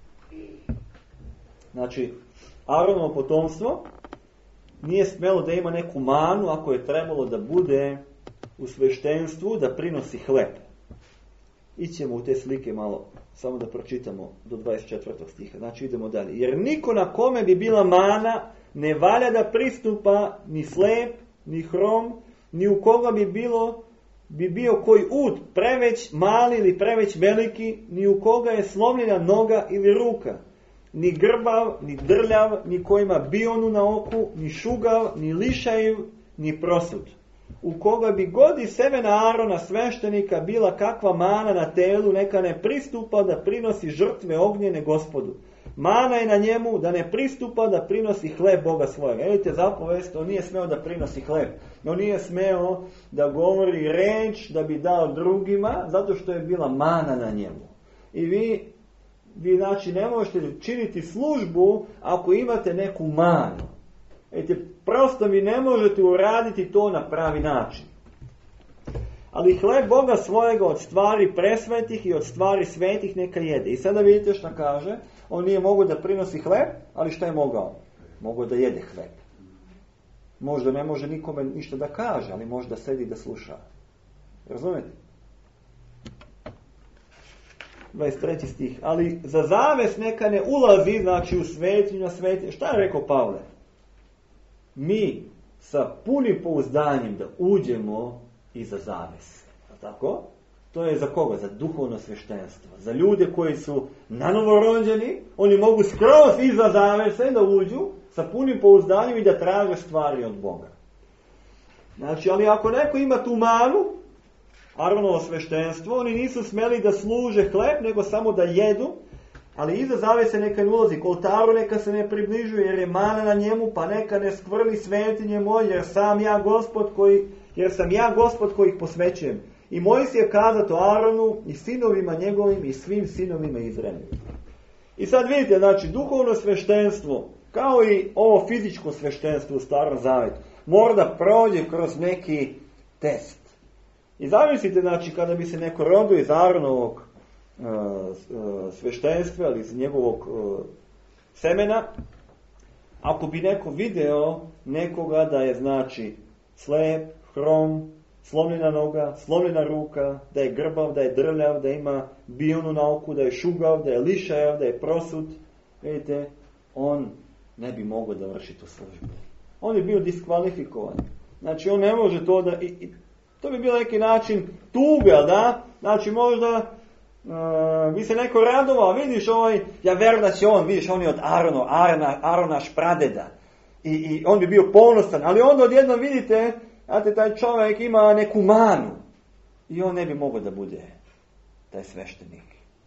Znači, Aronovo potomstvo nije smjelo da ima neku manu ako je trebalo da bude u sveštenstvu da prinosi hleb. Ićemo u te slike malo, samo da pročitamo do dvadeset četvrtog stiha. Znači idemo dalje. Jer niko na kome bi bila mana ne valja da pristupa ni slep, ni hrom, ni u koga bi bilo bi bio koji ud, preveć mali ili preveć veliki, ni u koga je slomljena noga ili ruka, ni grbav, ni drljav, ni ko ima bionu na oku, ni šugav, ni lišajiv, ni prosud. U koga bi god iz semena Arona sveštenika bila kakva mana na telu, neka ne pristupa da prinosi žrtve ognjene Gospodu. Mana je na njemu da ne pristupa da prinosi hleb Boga svojega. Vidite zapovest, on nije smeo da prinosi hleb. On nije smeo da govori reč da bi dao drugima, zato što je bila mana na njemu. I vi, vi znači ne možete činiti službu ako imate neku manu. Vidite, prosto vi ne možete uraditi to na pravi način. Ali hleb Boga svojega od stvari presvetih i od stvari svetih neka jede. I sada vidite što kaže, on nije mogao da prinosi hleb, ali šta je mogao? Mogao da jede hleb. Možda ne može nikome ništa da kaže, ali možda sedi da sluša. Razumete? dvadeset treći stih. Ali za zaves neka ne ulazi, znači u svetinju na svetinju. Šta je rekao Pavle? Mi sa punim pouzdanjem da uđemo iza zavese. Tako? To je za koga? Za duhovno sveštenstvo. Za ljude koji su nanovorođeni, oni mogu skroz iza zavese da uđu sa punim pouzdanjem i da traže stvari od Boga. Znači, ali ako neko ima tu manu, Aronovo sveštenstvo, oni nisu smeli da služe hleb, nego samo da jedu, ali iza zavese neka ne ulazi, k oltaru neka se ne približuje, jer je mana na njemu, pa neka ne skvrli svetinje moje, jer sam ja Gospod koji, jer sam ja Gospod koji ih posvećujem. I Mojsije kazato Aronu i sinovima njegovim i svim sinovima Izraeljevim. I sad vidite, znači, duhovno sveštenstvo, kao i ovo fizičko sveštenstvo u Starom Zavetu, mora da prođe kroz neki test. I zamislite, znači, kada bi se neko rodio iz Aronovog uh, uh, sveštenstva ili iz njegovog uh, semena, ako bi neko video nekoga da je, znači, slep, hrom, slomljena noga, slomljena ruka, da je grbav, da je drljav, da ima bionu na oku, da je šugav, da je lišajav, da je prosud, vidite, on ne bi mogao da vrši tu službu. On je bio diskvalifikovan. Znači, on ne može to da... I, i, to bi bio neki način tuga, da? Znači, možda uh, bi se neko radovao, vidiš ovaj, ja verujem da će on, vidiš, on je od Arona, Arona, Aronaš pradeda. I, I on bi bio ponosan, ali onda odjednom vidite, znate, taj čovjek ima neku manu. I on ne bi mogao da bude taj sveštenik.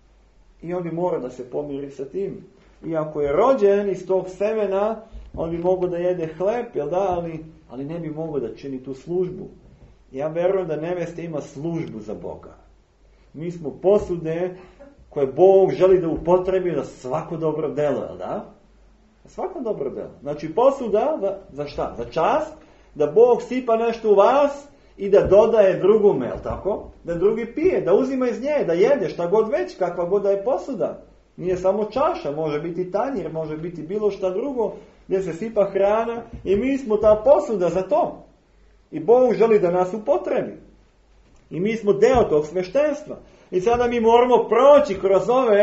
I on bi morao da se pomiri sa tim. I ako je rođen iz tog semena, on bi mogao da jede hleb, jel da, ali, ali ne bi mogao da čini tu službu. Ja verujem da nevesta ima službu za Boga. Mi smo posude koje Bog želi da upotrebi za svako dobro delo, jel da? Svako dobro delo. Znači posuda, za, za šta? Za čast, da Bog sipa nešto u vas i da dodaje drugome, jel tako? Da drugi pije, da uzima iz nje, da jede, šta god već, kakva god da je posuda. Nije samo čaša, može biti tanjir, može biti bilo šta drugo, gdje se sipa hrana i mi smo ta posuda za to. I Bog želi da nas upotrebi. I mi smo deo tog sveštenstva. I sada mi moramo proći kroz ove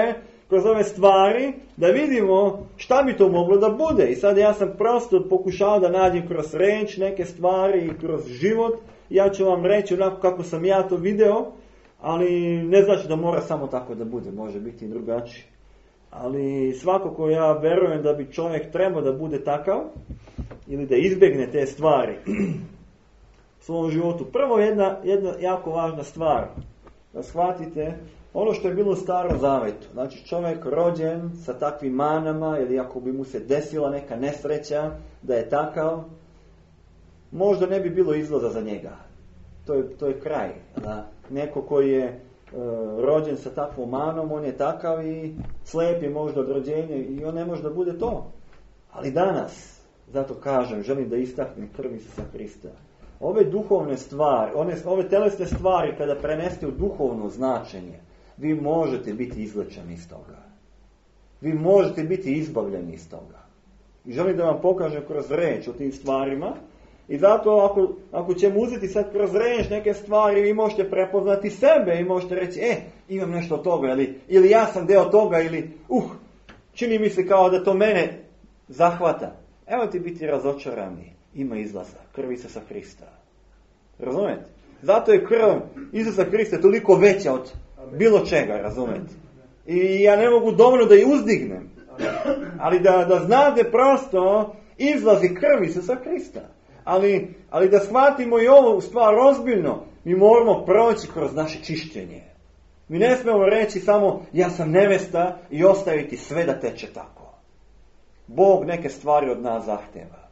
kroz ove stvari, da vidimo šta bi to moglo da bude. I sad ja sam prosto pokušao da nađem kroz reč neke stvari i kroz život. Ja ću vam reći onako kako sam ja to video, ali ne znači da mora samo tako da bude, može biti i drugačije. Ali svakako ja verujem da bi čovjek trebao da bude takav, ili da izbjegne te stvari u svom životu. Prvo jedna, jedna jako važna stvar, da shvatite ono što je bilo u Starom Zavetu. Znači čovjek rođen sa takvim manama, ili ako bi mu se desila neka nesreća da je takav, možda ne bi bilo izlaza za njega. To je, to je kraj. Da? Neko koji je e, rođen sa takvom manom, on je takav i slijep je možda od rođenja i on ne može da bude to. Ali danas, zato kažem, želim da istaknem krv Isusa Hrista. Ove duhovne stvari, one, ove telesne stvari kada preneste u duhovno značenje, vi možete biti izlečeni iz toga. Vi možete biti izbavljeni iz toga. I želim da vam pokažem kroz reč o tim stvarima. I zato ako, ako ćemo uzeti sad kroz reč neke stvari, vi možete prepoznati sebe i možete reći, e, imam nešto od toga, ili, ili ja sam deo toga, ili, uh, čini mi se kao da to mene zahvata. Evo ti biti razočarani. Ima izlaza. Krv Isusa Hrista. Razumete? Zato je krv Isusa Hrista toliko veća od bilo čega, razumete? I ja ne mogu dovoljno da je uzdignem. Ali da, da znate prosto, izlazi krv Isusa Hrista. Ali, ali da shvatimo i ovu stvar ozbiljno, mi moramo proći kroz naše čišćenje. Mi ne smemo reći samo, ja sam nevesta i ostaviti sve da teče tako. Bog neke stvari od nas zahteva.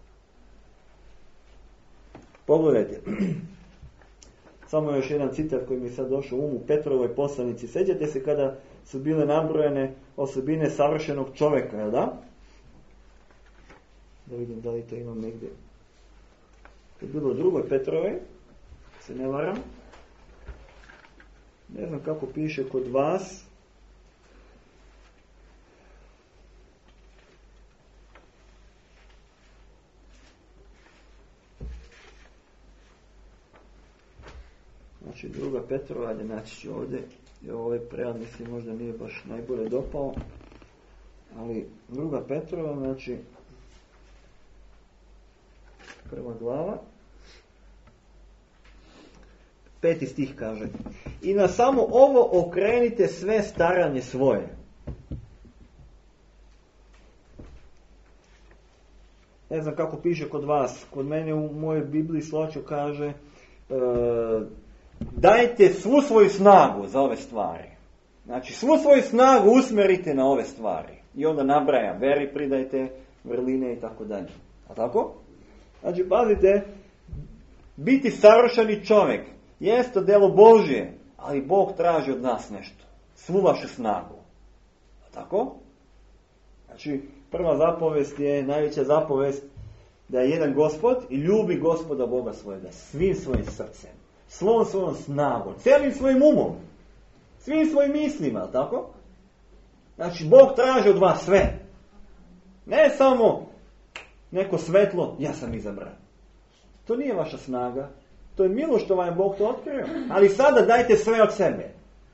Pogledajte. Samo još jedan citat koji mi je sad došao u umu, Petrovoj poslanici. Sjećate se kada su bile nabrojene osobine savršenog čovjeka, jel da? Da vidim da li to imam negdje. To je bilo u drugoj Petrovoj, se ne varam. Ne znam kako piše kod vas. Znači druga Petrova, ajde naći ću ovdje. I ovaj prejad mislim možda nije baš najbolje dopao. Ali druga Petrova, znači prva glava. Peti stih kaže. I na samo ovo okrenite sve staranje svoje. Ne znam kako piše kod vas. Kod mene u mojoj Bibliji Sloću kaže e, dajte svu svoju snagu za ove stvari. Znači svu svoju snagu usmerite na ove stvari. I onda nabraja, veri pridajte, vrline i tako dalje. A tako? Znači pazite, biti savršeni čovjek jeste delo Božje, ali Bog traži od nas nešto. Svu vašu snagu. A tako? Znači prva zapovest je, najveća zapovest, da je jedan Gospod i ljubi Gospoda Boga svojega svim svojim srcem, svom svojom snagom, cijelim svojim umom, svim svojim mislima, tako? Znači Bog traži od vas sve. Ne samo neko svetlo, ja sam izabran. To nije vaša snaga. To je milo što vam je Bog to otkrio. Ali sada dajte sve od sebe.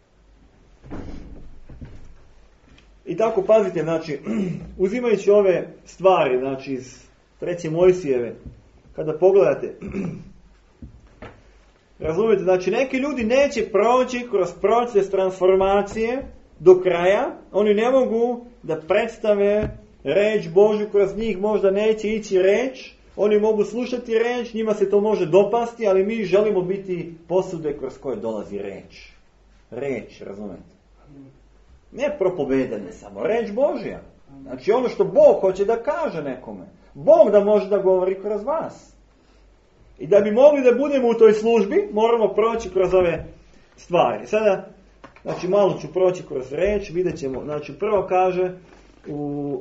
I tako pazite, znači, uzimajući ove stvari, znači iz treće Mojsijeve, kada pogledate, razumijete, znači neki ljudi neće proći kroz proces transformacije do kraja, oni ne mogu da predstave reč Božju kroz njih, možda neće ići reč, oni mogu slušati reč, njima se to može dopasti, ali mi želimo biti posude kroz koje dolazi reč. Reč, razumijete? Ne propovedanje samo, reč Božja. Znači ono što Bog hoće da kaže nekome. Bog da može da govori kroz vas. I da bi mogli da budemo u toj službi, moramo proći kroz ove stvari. Sada, znači malo ću proći kroz reč, vidjet ćemo. Znači prvo kaže u,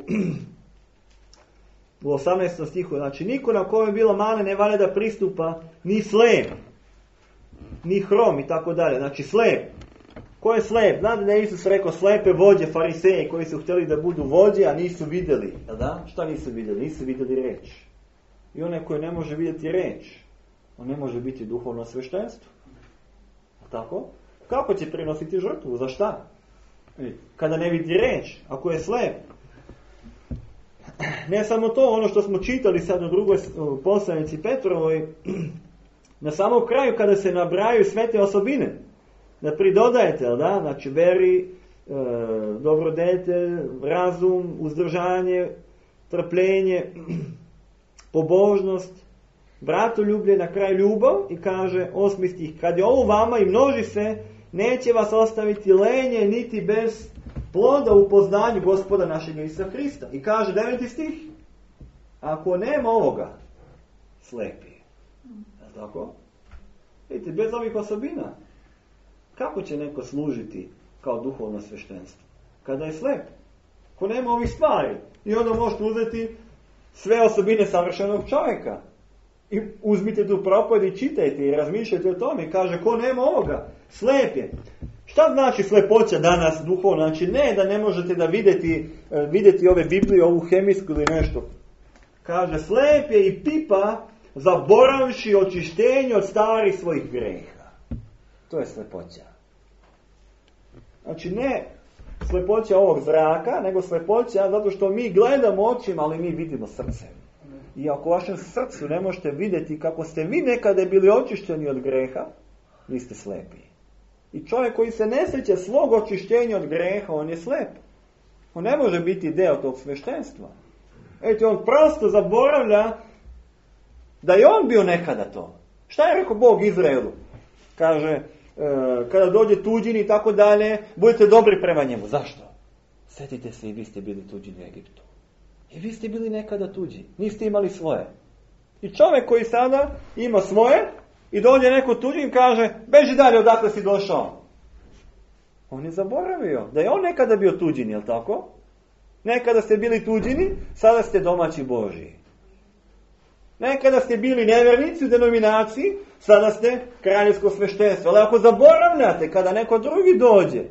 u osamnaestom stihu, znači niko na kojem je bilo mane ne valja da pristupa ni slep, ni hrom i tako dalje. Znači slep. Ko je slep? Znate da je Isus rekao slepe vođe, fariseji koji su htjeli da budu vođe, a nisu vidjeli. Da? Šta nisu vidjeli? Nisu vidjeli reč. I onaj koji ne može vidjeti reč, on ne može biti duhovno sveštenstvo. Tako? Kako će prinositi žrtvu? Za šta? Kada ne vidi riječ, ako je slep. Ne samo to, ono što smo čitali sad u drugoj poslanici Petrovoj, na samom kraju kada se nabrajaju sve te osobine, da pridodajete, da? Znači veri, e, dobrodete, razum, uzdržanje, trpljenje, pobožnost, bratoljublje, na kraju ljubav i kaže osmi stih, kad je ovo vama i množi se, neće vas ostaviti lenje niti bez ploda u poznanju Gospoda našeg Isusa Hrista. I kaže deveti stih, ako nema ovoga, slepi je. Je tako? Vidite, bez ovih osobina, kako će neko služiti kao duhovno sveštenstvo? Kada je slep, ako nema ovih stvari, i onda možete uzeti sve osobine savršenog čovjeka. I uzmite tu propoved i čitajte i razmišljajte o tome. I kaže, ko nema ovoga, slep je. Šta znači slepoća danas duhovno? Znači ne da ne možete da vidjeti, vidjeti ove Biblije, ovu hemijsku ili nešto. Kaže, slep je i pipa zaboravši očištenje od starih svojih greha. To je slepoća. Znači ne slepoća ovog zraka, nego slepoća zato što mi gledamo očima, ali mi vidimo srcem. I ako u vašem srcu ne možete vidjeti kako ste vi nekada bili očišćeni od greha, vi ste slepi. I čovjek koji se ne sjeća svog očišćenja od greha, on je slep. On ne može biti deo tog sveštenstva. Eto, on prosto zaboravlja da je on bio nekada to. Šta je rekao Bog Izraelu? Kaže, e, kada dođe tuđini i tako dalje, budete dobri prema njemu. Zašto? Sjetite se i vi ste bili tuđini u Egiptu. I vi ste bili nekada tuđi. Niste imali svoje. I čovjek koji sada ima svoje i dođe neko tuđi i kaže, beži dalje odakle si došao. On je zaboravio da je on nekada bio tuđini, jel tako? Nekada ste bili tuđini, sada ste domaći Božji. Nekada ste bili nevjernici u denominaciji, sada ste kraljevsko sveštenstvo. Ali ako zaboravljate kada neko drugi dođe,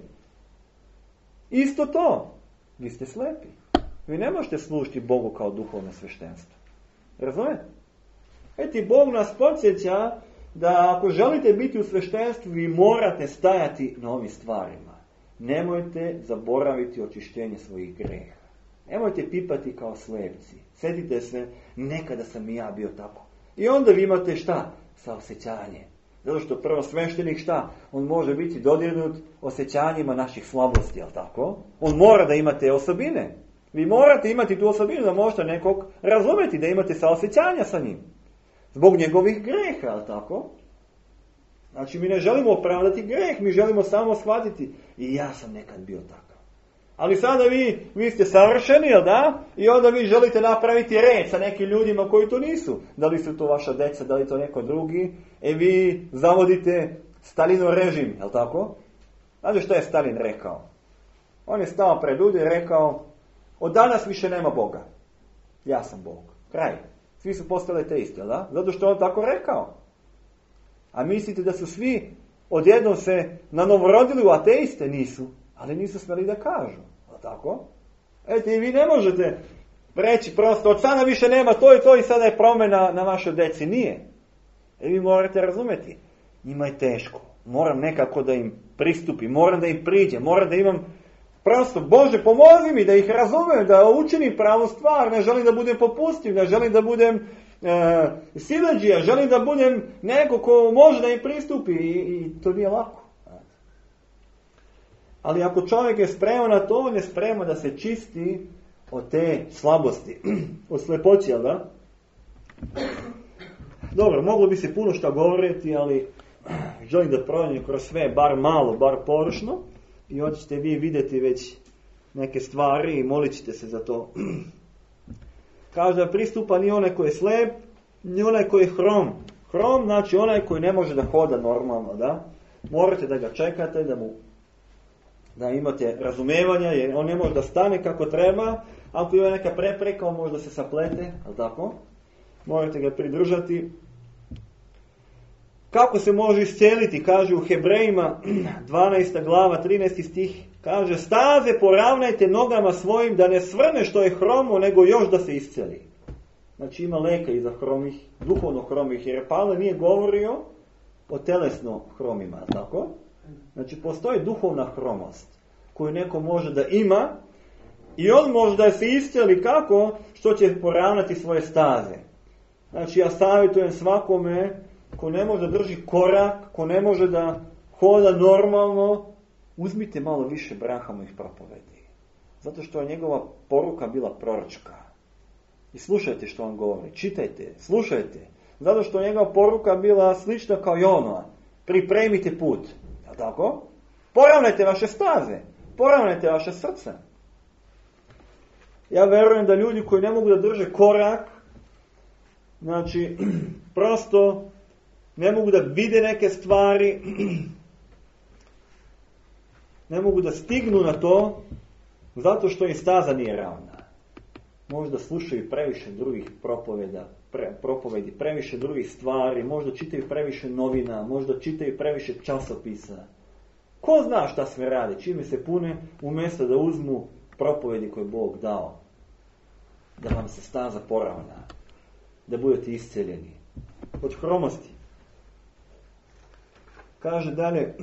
isto to, vi ste slepi. Vi ne možete služiti Bogu kao duhovno sveštenstvo. Razumete? Eti, Bog nas podsjeća da ako želite biti u sveštenstvu, vi morate stajati na ovim stvarima. Nemojte zaboraviti očištenje svojih greha. Nemojte pipati kao slepci. Sjetite se, nekada sam i ja bio tako. I onda vi imate šta? Saosjećanje. Zato što prvo sveštenik šta? On može biti dodirnut osjećanjima naših slabosti, jel tako? On mora da imate osobine. Vi morate imati tu osobinu da možete nekog razumjeti, da imate saosjećanja sa njim. Zbog njegovih greha, jel tako? Znači mi ne želimo opravdati greh, mi želimo samo shvatiti i ja sam nekad bio takav. Ali sada vi, vi ste savršeni, jel da? I onda vi želite napraviti red sa nekim ljudima koji to nisu. Da li su to vaša deca, da li to neko drugi. E vi zavodite Stalinov režim, jel tako? Znate što je Stalin rekao? On je stao pred ljudi i rekao, od danas više nema Boga. Ja sam Bog. Kraj. Svi su postali ateisti, jel da? Zato što on tako rekao. A mislite da su svi odjednom se nanovorodili u ateiste? Nisu. Ali nisu smjeli da kažu. Jel tako? Eto, i vi ne možete reći prosto, od sada više nema to i to i sada je promjena na vašoj deci. Nije. E vi morate razumjeti. Njima je teško. Moram nekako da im pristupim. Moram da im priđem. Moram da imam prosto, Bože, pomozi mi da ih razumem, da učinim pravu stvar. Ne želim da budem popustiv, ne želim da budem e, sileđija, želim da budem neko ko može da im pristupi i, i to nije lako. Ali ako čovjek je spreman na to, on je spreman da se čisti od te slabosti, od slepoći, jel da? Dobro, moglo bi se puno šta govoriti, ali želim da prođem kroz sve, bar malo, bar površno, i hoćete vi vidjeti već neke stvari i molit ćete se za to. Kaže da pristupa ni onaj koji je slep, ni onaj koji je hrom. Hrom znači onaj koji ne može da hoda normalno, da? Morate da ga čekate, da mu da imate razumevanja, jer on ne može da stane kako treba. Ako ima neka prepreka, on može da se saplete, ali tako? Morate ga pridržati. Kako se može iscijeliti? Kaže u Hebrejima dvanaesta glava, trinaesti stih. Kaže, staze poravnajte nogama svojim da ne svrne što je hromo, nego još da se iscijeli. Znači ima leka iza hromih, duhovno hromih, jer Pavle nije govorio o telesno hromima, tako? Znači postoji duhovna hromost. koju neko može da ima i on može da se iscijeli kako, što će poravnati svoje staze. Znači ja savjetujem svakome ko ne može da drži korak, ko ne može da hoda normalno, uzmite malo više Branhamovih propovedi. Zato što je njegova poruka bila proročka. I slušajte što on govori, čitajte, slušajte. Zato što je njegova poruka bila slična kao Jonova. Pripremite put. A tako? Poravnajte vaše staze. Poravnajte vaše srce. Ja verujem da ljudi koji ne mogu da drže korak, znači, prosto ne mogu da vide neke stvari, ne mogu da stignu na to, zato što im staza nije ravna. Možda slušaju previše drugih propoveda, pre, propovedi, previše drugih stvari, možda čitaju previše novina, možda čitaju previše časopisa. Ko zna šta sve radi, čime se pune, umjesto da uzmu propovedi koje Bog dao. Da vam se staza poravna, da budete isceljeni od hromosti. Kaže dalje,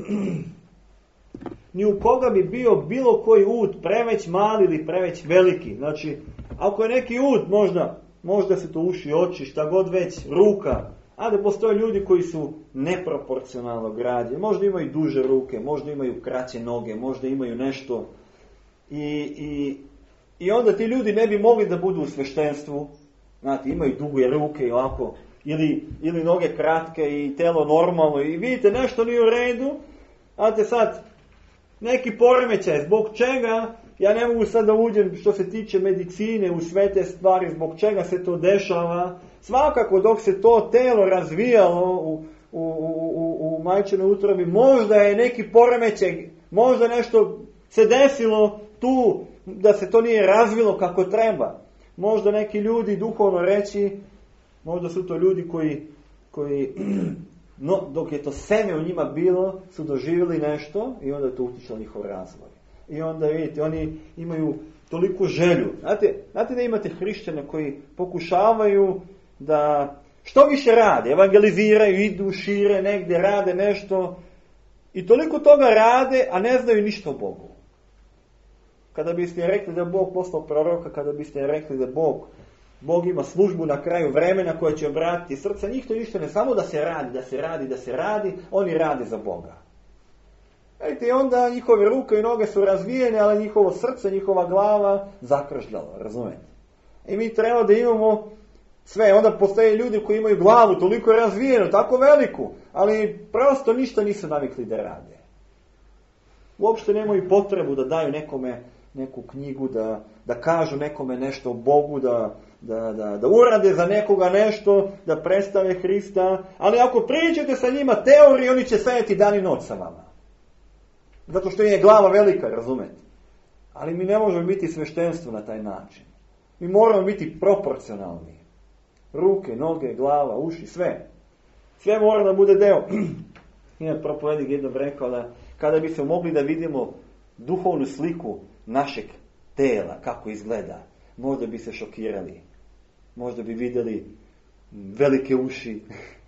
ni u koga bi bio bilo koji ud preveć mali ili preveć veliki. Znači, ako je neki ud, možda, možda se to uši, oči, šta god već, ruka, a da postoje ljudi koji su neproporcionalno građeni, možda imaju duže ruke, možda imaju kraće noge, možda imaju nešto. I, i, i onda ti ljudi ne bi mogli da budu u sveštenstvu, znate, imaju duge ruke i ovako, ili, ili noge kratke i telo normalno i vidite nešto nije u redu, znate sad, neki poremećaj, zbog čega, ja ne mogu sad da uđem što se tiče medicine u sve te stvari, zbog čega se to dešava. Svakako dok se to telo razvijalo u, u, u, u, u majčinoj utrobi, možda je neki poremećaj, možda nešto se desilo tu da se to nije razvilo kako treba. Možda neki ljudi, duhovno reći, možda su to ljudi koji, koji no, dok je to seme u njima bilo, su doživjeli nešto i onda je to utičalo njihov razvoj. I onda vidite, oni imaju toliku želju. Znate, znate da imate hrišćane koji pokušavaju da što više rade, evangeliziraju, idu, šire, negdje rade nešto i toliko toga rade, a ne znaju ništa o Bogu. Kada biste rekli da je Bog poslao proroka, kada biste rekli da Bog, Bog ima službu na kraju vremena koja će obratiti srca, njih to ništa ne samo da se radi, da se radi, da se radi, oni rade za Boga. Ejte, i onda njihove ruke i noge su razvijene, ali njihovo srce, njihova glava zakržljala, razumijete? I mi treba da imamo sve, onda postoje ljudi koji imaju glavu toliko razvijenu, tako veliku, ali prosto ništa nisu navikli da rade. Uopšte nemaju potrebu da daju nekome neku knjigu, da, da kažu nekome nešto o Bogu, da, da, da, da urade za nekoga nešto, da predstave Hrista, ali ako pričate sa njima teoriju, oni će stajati dan i noć sa vama. Zato što je glava velika, razumete? Ali mi ne možemo biti sveštenstvo na taj način. Mi moramo biti proporcionalni. Ruke, noge, glava, uši, sve. Sve mora da bude deo. Ima propovednik jednom rekao da kada bi se mogli da vidimo duhovnu sliku našeg tela, kako izgleda, možda bi se šokirali. Možda bi vidjeli velike uši.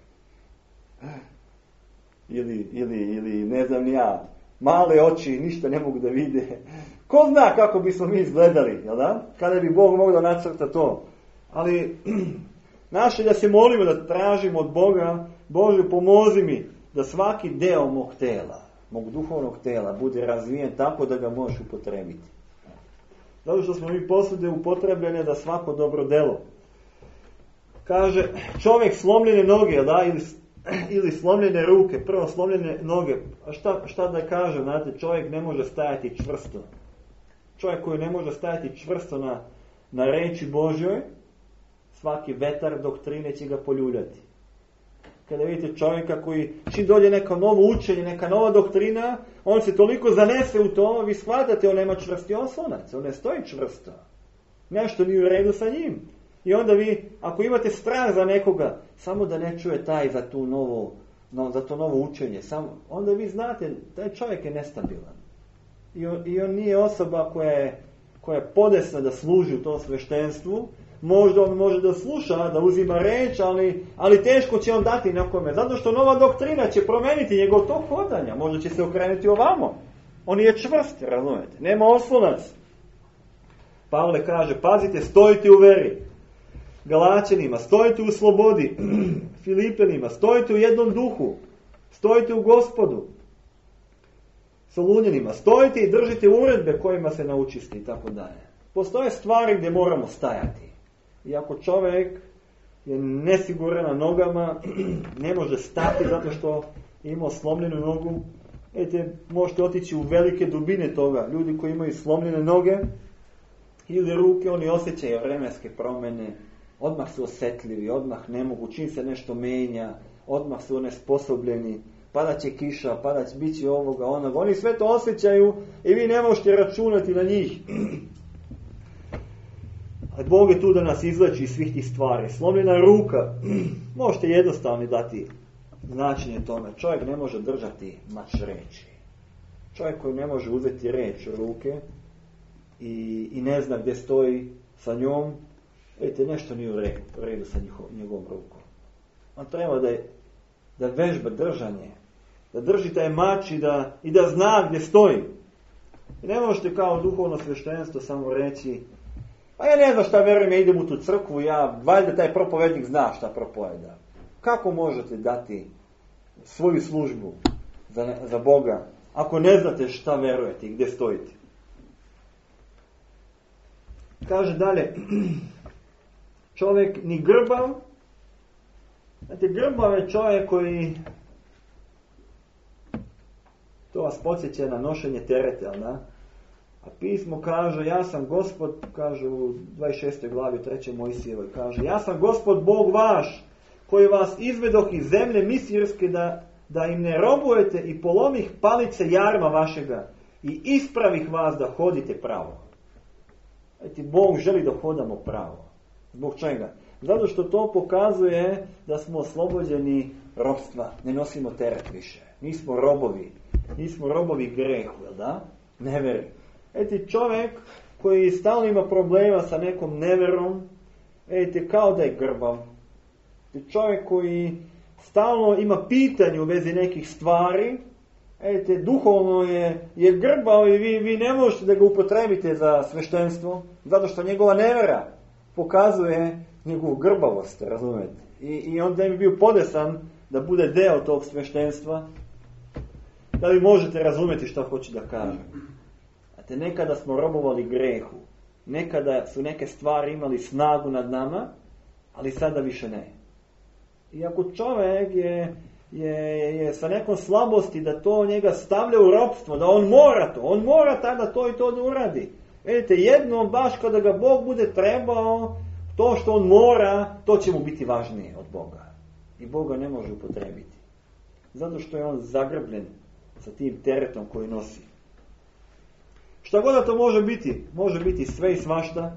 ili, ili, ili ne znam ni ja, male oči, ništa ne mogu da vide. Ko zna kako bismo mi izgledali, jel da? Kada bi Bog mogao da nacrta to. Ali naše da se molimo, da tražimo od Boga, Bože pomozi mi da svaki deo mog tela, mog duhovnog tela, bude razvijen tako da ga možeš upotrebiti. Zato što smo mi posude upotrebljene da svako dobro delo. Kaže, čovjek slomljene noge, da, ili, ili slomljene ruke, prvo slomljene noge. A šta, šta da kažem, znate, čovjek ne može stajati čvrsto. Čovjek koji ne može stajati čvrsto na, na reči Božjoj, svaki vetar doktrine će ga poljuljati. Kada vidite čovjeka koji čim dođe neka novo učenje, neka nova doktrina, on se toliko zanese u to, vi shvatate, on nema čvrsti oslonac, on ne stoji čvrsto. Nešto nije u redu sa njim. I onda vi, ako imate strah za nekoga, samo da ne čuje taj za, tu novo, no, za to novo učenje, samo, onda vi znate, taj čovjek je nestabilan. I on, i on nije osoba koja je, koja je podesna da služi u tom sveštenstvu. Možda on može da sluša, da uzima reč, ali, ali teško će on dati nekome. Zato što nova doktrina će promeniti njegov tok hodanja. Možda će se okrenuti ovamo. On je čvrst, razumijete, nema oslonac. Pavle kaže, pazite, stojite u veri. Galačanima, stojite u slobodi. Filipenima, stojite u jednom duhu. Stojite u Gospodu. Solunjanima, stojite i držite uredbe kojima se naučiste i tako dalje. Postoje stvari gdje moramo stajati. I ako čovjek je nesiguran na nogama, ne može stati zato što ima slomljenu nogu, ete, možete otići u velike dubine toga. Ljudi koji imaju slomljene noge ili ruke, oni osjećaju vremenske promjene, odmah su osjetljivi, odmah ne mogu, čim se nešto menja, odmah su onesposobljeni, padat će kiša, padat će, bit će ovoga, onoga. Oni sve to osjećaju i vi ne možete računati na njih. Ali Bog je tu da nas izleči iz svih tih stvari. Slomljena ruka, možete jednostavno dati značenje tome. Čovjek ne može držati mač reči. Čovjek koji ne može uzeti reč u ruke i, i ne zna gdje stoji sa njom, vidite, nešto nije u redu, u redu sa njihov, njegovom rukom. On treba da, je, da vežba držanje, da drži taj mač i da, i da zna gdje stoji. I ne možete kao duhovno sveštenstvo samo reći, a ja ne znam šta vjerujem, ja idem u tu crkvu, ja, valjda taj propovednik zna šta propoveda. Kako možete dati svoju službu za, za Boga, ako ne znate šta vjerujete i gdje stojite? Kaže dalje, čovjek ni grbav, znate, grbav je čovjek koji, to vas podsjeća na nošenje tereta, da? A pismo kaže, ja sam Gospod, kaže u dvadeset šestoj glavi u trećoj Mojsijevoj, kaže, ja sam Gospod Bog vaš, koji vas izvedoh iz zemlje Misirske, da, da im ne robujete i polomih palice jarma vašega i ispravih vas da hodite pravo. Eti, Bog želi da hodamo pravo. Zbog čega? Zato što to pokazuje da smo oslobođeni robstva, ne nosimo teret više. Nismo robovi, nismo robovi grehu, jel da? Neveri. Eti, čovjek koji stalno ima problema sa nekom neverom, eti, kao da je grbav. Eti, čovjek koji stalno ima pitanje u vezi nekih stvari, eti, duhovno je, je grbav i vi, vi ne možete da ga upotrebite za sveštenstvo, zato što njegova nevera pokazuje njegovu grbavost, razumijete? I, i onda bi bio podesan da bude deo tog sveštenstva, da vi možete razumjeti što hoće da kaže. Znate, nekada smo robovali grehu, nekada su neke stvari imali snagu nad nama, ali sada više ne. I ako čovjek je, je, je sa nekom slabosti da to njega stavlja u ropstvo, da on mora to, on mora tada to i to da uradi. Vidite, jednom baš kada ga Bog bude trebao, to što on mora, to će mu biti važnije od Boga. I Boga ne može upotrebiti. Zato što je on zagrbljen sa tim teretom koji nosi. Šta god da to može biti, može biti sve i svašta.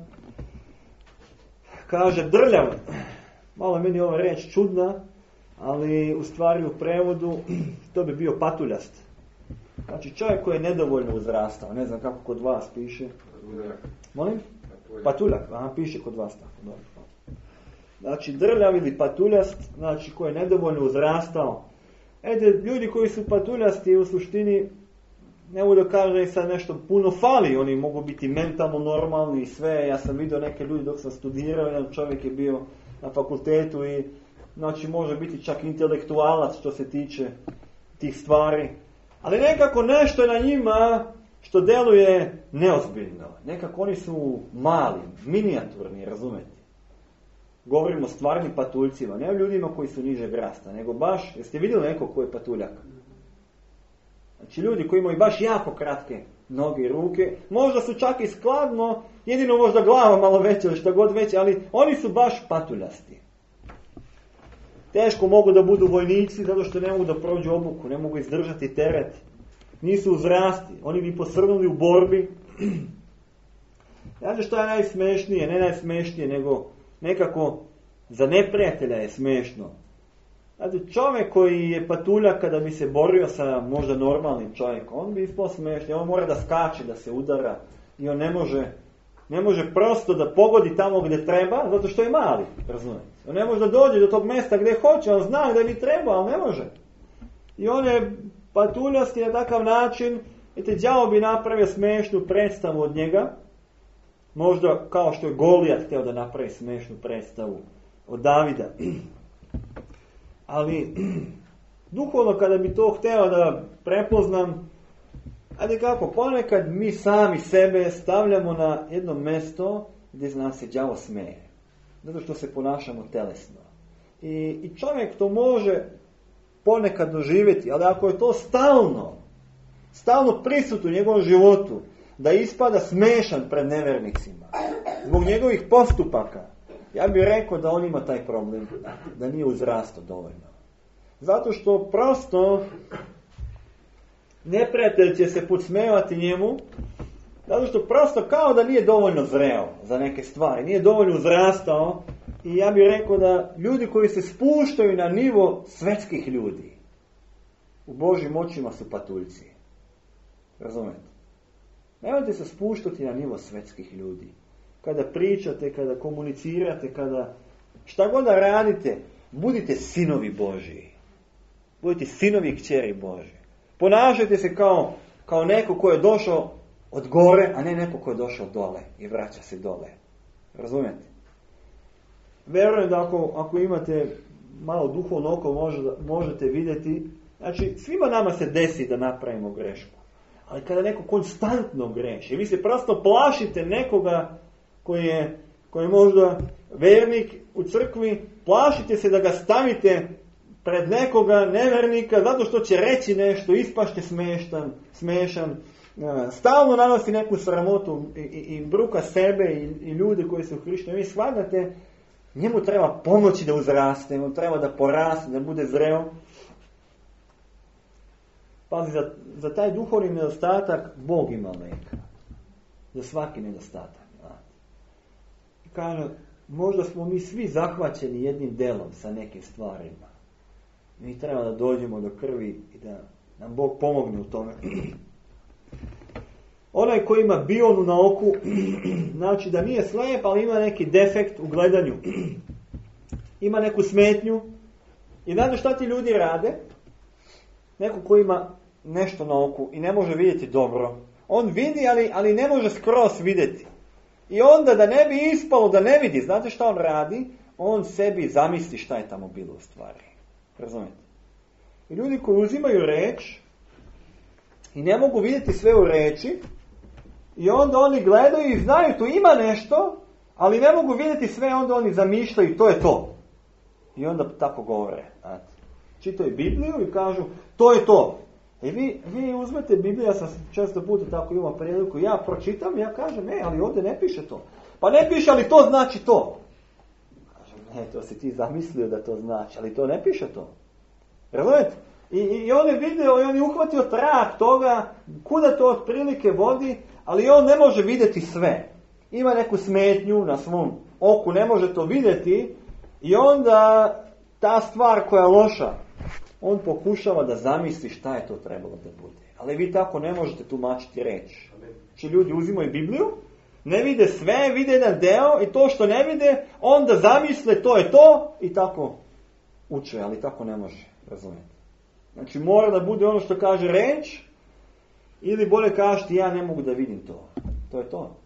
Kaže drljav, malo meni ova reč čudna, ali u stvari u prevodu to bi bio patuljast. Znači čovjek koji je nedovoljno uzrastao, ne znam kako kod vas piše. Patuljak. Molim? Patuljak, aha, piše kod vas tako. Dobro. Znači drljav ili patuljast, znači koji je nedovoljno uzrastao. Ede, ljudi koji su patuljasti u suštini, ne mogu da kažem da im sad nešto puno fali, oni mogu biti mentalno normalni i sve. Ja sam vidio neke ljudi dok sam studirao, jedan čovjek je bio na fakultetu i znači može biti čak intelektualac što se tiče tih stvari. Ali nekako nešto je na njima što deluje neozbiljno. Nekako oni su mali, minijaturni, razumete? Govorimo o stvarnim patuljcima, ne o ljudima koji su nižeg rasta, nego baš, jeste vidjeli nekog koji je patuljak? Znači ljudi koji imaju baš jako kratke noge i ruke, možda su čak i skladno, jedino možda glava malo veća ili šta god veća, ali oni su baš patuljasti. Teško mogu da budu vojnici zato što ne mogu da prođu obuku, ne mogu izdržati teret. Nisu uzrasti, oni bi posrnuli u borbi. Znači što je najsmešnije, ne najsmešnije, nego nekako za neprijatelja je smešno. Znači čovjek koji je patuljak kada bi se borio sa možda normalnim čovjekom, on bi ispao smešni, on mora da skače, da se udara i on ne može, ne može prosto da pogodi tamo gdje treba, zato što je mali, razumijete. On ne može da dođe do tog mjesta gdje hoće, on zna gdje bi treba, ali ne može. I on je patuljasti na takav način Vidite, đavo bi napravio smiješnu predstavu od njega, možda kao što je Golijat htio da napravi smiješnu predstavu od Davida. Ali, duhovno kada bi to htio da prepoznam, ajde kako, ponekad mi sami sebe stavljamo na jedno mjesto gdje nas se đavo smeje. Zato što se ponašamo telesno. I, i čovjek to može ponekad doživjeti, ali ako je to stalno, stalno prisutno u njegovom životu, da ispada smešan pred nevjernicima, zbog njegovih postupaka, ja bih rekao da on ima taj problem, da nije uzrastao dovoljno. Zato što prosto neprijatelj će se podsmevati njemu, zato što prosto kao da nije dovoljno zreo za neke stvari, nije dovoljno uzrastao. I ja bih rekao da ljudi koji se spuštaju na nivo svetskih ljudi, u Božjim očima su patuljci. Razumete? Nemojte se spuštati na nivo svetskih ljudi. Kada pričate, kada komunicirate, kada šta god da radite, budite sinovi Božji. Budite sinovi i kćeri Božje. Ponašajte se kao, kao neko ko je došao od gore, a ne neko ko je došao dole i vraća se dole. Razumijete? Vjerujem da ako, ako imate malo duhovno oko možda, možete vidjeti, znači svima nama se desi da napravimo grešku. Ali kada neko konstantno greši, vi se prosto plašite nekoga koji je, koji je možda vernik u crkvi, plašite se da ga stavite pred nekoga nevjernika zato što će reći nešto, ispašte smešan, smešan, stalno nanosi neku sramotu i, i, i bruka sebe i, i ljude koji su hrišćani. Vi shvatate, njemu treba pomoći da uzraste, njemu treba da poraste, da bude zreo. Pazi, za, za taj duhovni nedostatak Bog ima lijeka. Za svaki nedostatak. I kaže, možda smo mi svi zahvaćeni jednim delom sa nekim stvarima. Mi treba da dođemo do krvi i da nam Bog pomogne u tome. Onaj koji ima bionu na oku, znači da nije slijep, ali ima neki defekt u gledanju. Ima neku smetnju. I znate šta ti ljudi rade? Neko koji ima nešto na oku i ne može vidjeti dobro. On vidi, ali, ali ne može skroz vidjeti. I onda da ne bi ispalo da ne vidi, znate šta on radi? On sebi zamisli šta je tamo bilo u stvari. Razumijete? I ljudi koji uzimaju reč i ne mogu vidjeti sve u reči, i onda oni gledaju i znaju tu ima nešto, ali ne mogu vidjeti sve, onda oni zamišljaju to je to. I onda tako govore. Znate. Čitaju Bibliju i kažu to je to. I vi, vi uzmete Bibliju, ja sam često puta tako imao priliku, ja pročitam, ja kažem, ne, ali ovdje ne piše to. Pa ne piše, ali to znači to. Kažem, ne, to si ti zamislio da to znači, ali to ne piše to. Razumijete? I, i on je vidio, i on je uhvatio trag toga, kuda to otprilike vodi, ali on ne može vidjeti sve. Ima neku smetnju na svom oku, ne može to vidjeti, i onda ta stvar koja je loša, on pokušava da zamisli šta je to trebalo da bude. Ali vi tako ne možete tumačiti reč. Znači ljudi uzimaju Bibliju, ne vide sve, vide jedan deo i to što ne vide, onda zamisle to je to i tako uče, ali tako ne može. Razumijete? Znači mora da bude ono što kaže reč, ili bolje kažete ja ne mogu da vidim to. To je to.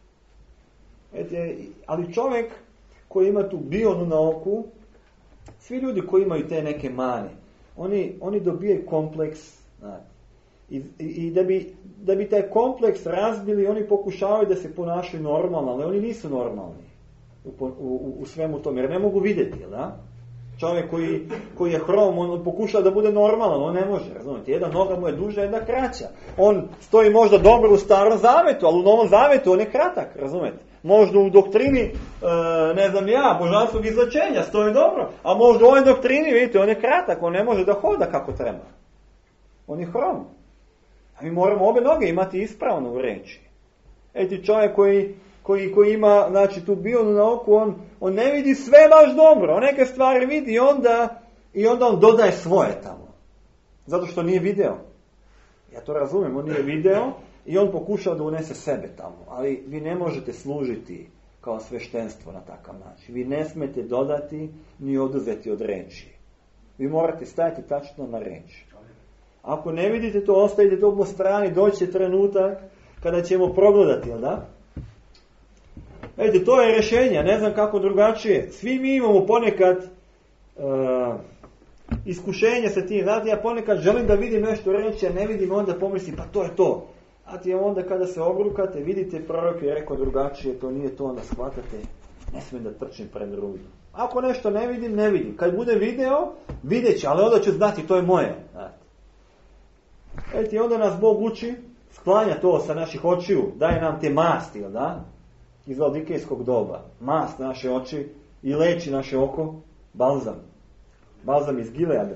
Ete, ali čovjek koji ima tu bionu na oku, svi ljudi koji imaju te neke mane, oni, oni dobijaju kompleks. Znači, i, i, i da, bi, da bi taj kompleks razbili, oni pokušavaju da se ponašaju normalno, ali oni nisu normalni u, u, u svemu tome, jer ne mogu vidjeti, da? Čovjek koji, koji je hrom, on pokuša da bude normalan, on ne može, razumijete, jedna noga mu je duža, jedna kraća. On stoji možda dobro u starom zavetu, ali u novom zavetu on je kratak, razumijete. Možda u doktrini, e, ne znam ja, božanskog izlečenja stoji dobro, a možda u ovoj doktrini, vidite, on je kratak, on ne može da hoda kako treba. On je hrom. A mi moramo obe noge imati ispravno u reči. Eti čovjek koji... Koji, koji ima, znači, tu bionu na oku, on, on ne vidi sve baš dobro, on neke stvari vidi i onda, i onda on dodaje svoje tamo. Zato što nije video. Ja to razumijem, on nije video i on pokušao da unese sebe tamo. Ali vi ne možete služiti kao sveštenstvo na takav način. Vi ne smete dodati ni oduzeti od reči. Vi morate stajati tačno na reč. Ako ne vidite to, ostavite to po strani, doći će trenutak kada ćemo progledati, jel da? Vidite, to je rješenje, ne znam kako drugačije. Svi mi imamo ponekad uh, iskušenje sa tim. Znate, ja ponekad želim da vidim nešto reći, a ne vidim, onda pomislim, pa to je to. A ti onda kada se obrukate, vidite, prorok je rekao drugačije, to nije to, onda shvatate, ne smijem da trčim pred rudu. Ako nešto ne vidim, ne vidim. Kad bude video, vidjet ću, ali onda ću znati, to je moje. Vidite, onda nas Bog uči, sklanja to sa naših očiju, daje nam te masti, jel da? Iz laodikejskog doba. Mast naše oči i leči naše oko, balzam. Balzam iz Gileada.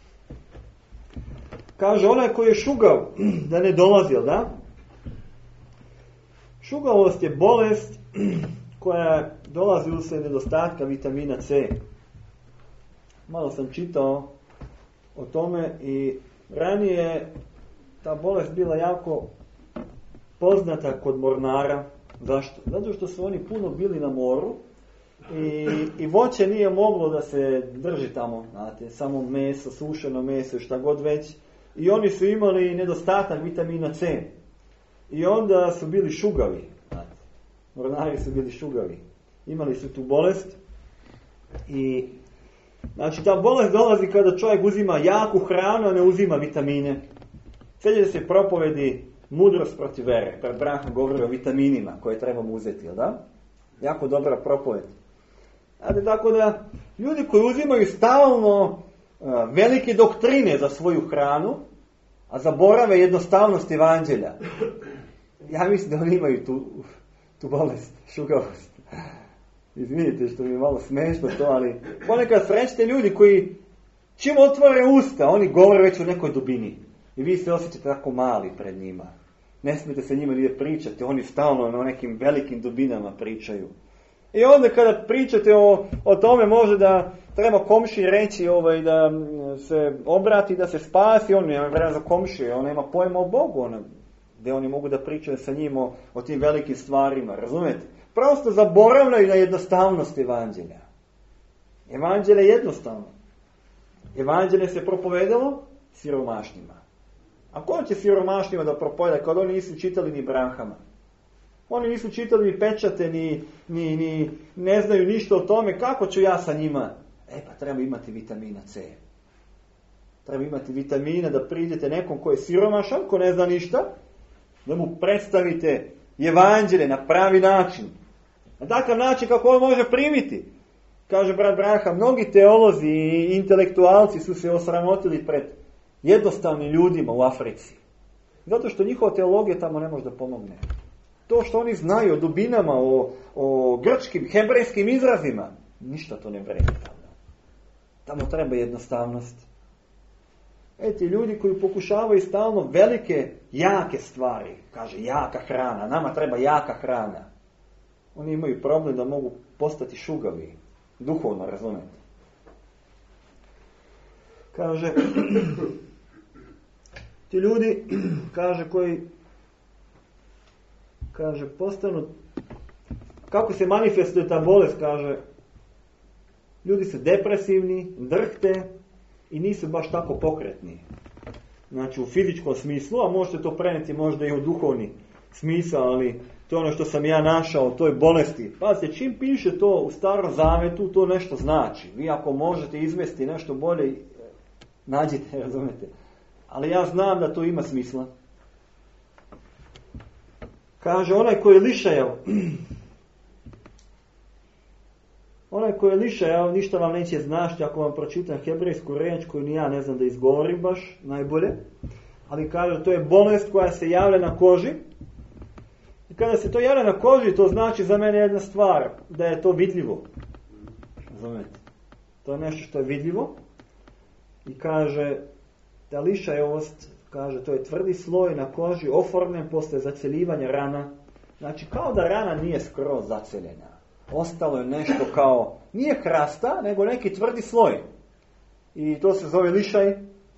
Kaže, onaj koji je šugav, da ne dolazi, jel da? Šugavost je bolest koja dolazi uslijed nedostatka vitamina C. Malo sam čitao o tome i ranije ta bolest bila jako poznata kod mornara. Zašto? Zato što su oni puno bili na moru i, i voće nije moglo da se drži tamo, znate, samo meso, sušeno meso, šta god već. I oni su imali nedostatak vitamina C. I onda su bili šugavi. Znate. Mornari su bili šugavi. Imali su tu bolest. I znači ta bolest dolazi kada čovjek uzima jaku hranu, a ne uzima vitamine. Sjećate se propovedi Mudrost protiv vere. Pred Brahom govori o vitaminima koje trebamo uzeti, jel da? Jako dobra propoved. Znate, tako da ljudi koji uzimaju stalno uh, velike doktrine za svoju hranu, a zaborave jednostavnost evanđelja. Ja mislim da oni imaju tu, tu bolest, šugavost. Izvinite što mi je malo smešno to, ali ponekad srećete ljudi koji čim otvore usta, oni govore već o nekoj dubini. I vi se osjećate tako mali pred njima. Ne smijete se njima nije pričati, oni stalno na nekim velikim dubinama pričaju. I onda kada pričate o, o tome, može da treba komšiji reći ovaj, da se obrati, da se spasi, on nema vremena za komšije, on nema pojma o Bogu, on, gdje oni mogu da pričaju sa njim o, o tim velikim stvarima, razumijete? Prosto zaboravljaju na jednostavnost evanđelja. Evanđelje je jednostavno. Evanđelje se propovedalo siromašnima. A ko će siromašnima da propoveda kad oni nisu čitali ni Brahama? Oni nisu čitali ni pečate, ni, ni, ni ne znaju ništa o tome, kako ću ja sa njima? E pa treba imati vitamina C. Treba imati vitamina da priđete nekom ko je siromašan, ko ne zna ništa, da mu predstavite evanđelje na pravi način. Na takav način kako on može primiti. Kaže brat Braham, mnogi teolozi i intelektualci su se osramotili pred jednostavnim ljudima u Africi. Zato što njihova teologija tamo ne može da pomogne. To što oni znaju o dubinama, o, o grčkim, hebrejskim izrazima, ništa to ne vredi tamo. Tamo treba jednostavnost. Eti ljudi koji pokušavaju stalno velike, jake stvari, kaže jaka hrana, nama treba jaka hrana. Oni imaju problem da mogu postati šugavi, duhovno, razumete. Kaže, ti ljudi, kaže, koji, kaže, postanu, kako se manifestuje ta bolest, kaže, ljudi su depresivni, drhte i nisu baš tako pokretni. Znači u fizičkom smislu, a možete to preneti možda i u duhovni smisao, ali to je ono što sam ja našao u toj bolesti. Pazite, čim piše to u Starom Zavetu, to nešto znači. Vi ako možete izvesti nešto bolje, nađite, razumete. Ali ja znam da to ima smisla. Kaže, onaj koji je lišajav, onaj koji je lišajav, ništa vam neće znašti ako vam pročitam hebrejsku riječ koju ni ja ne znam da izgovorim baš najbolje. Ali kaže, to je bolest koja se javlja na koži. I kada se to javlja na koži, to znači za mene jedna stvar, da je to vidljivo. Razumete? To je nešto što je vidljivo. I kaže, ta lišajavost, kaže, to je tvrdi sloj na koži, oformljen posle zaceljivanja rana. Znači, kao da rana nije skroz zaceljena. Ostalo je nešto kao, nije krasta, nego neki tvrdi sloj. I to se zove lišaj.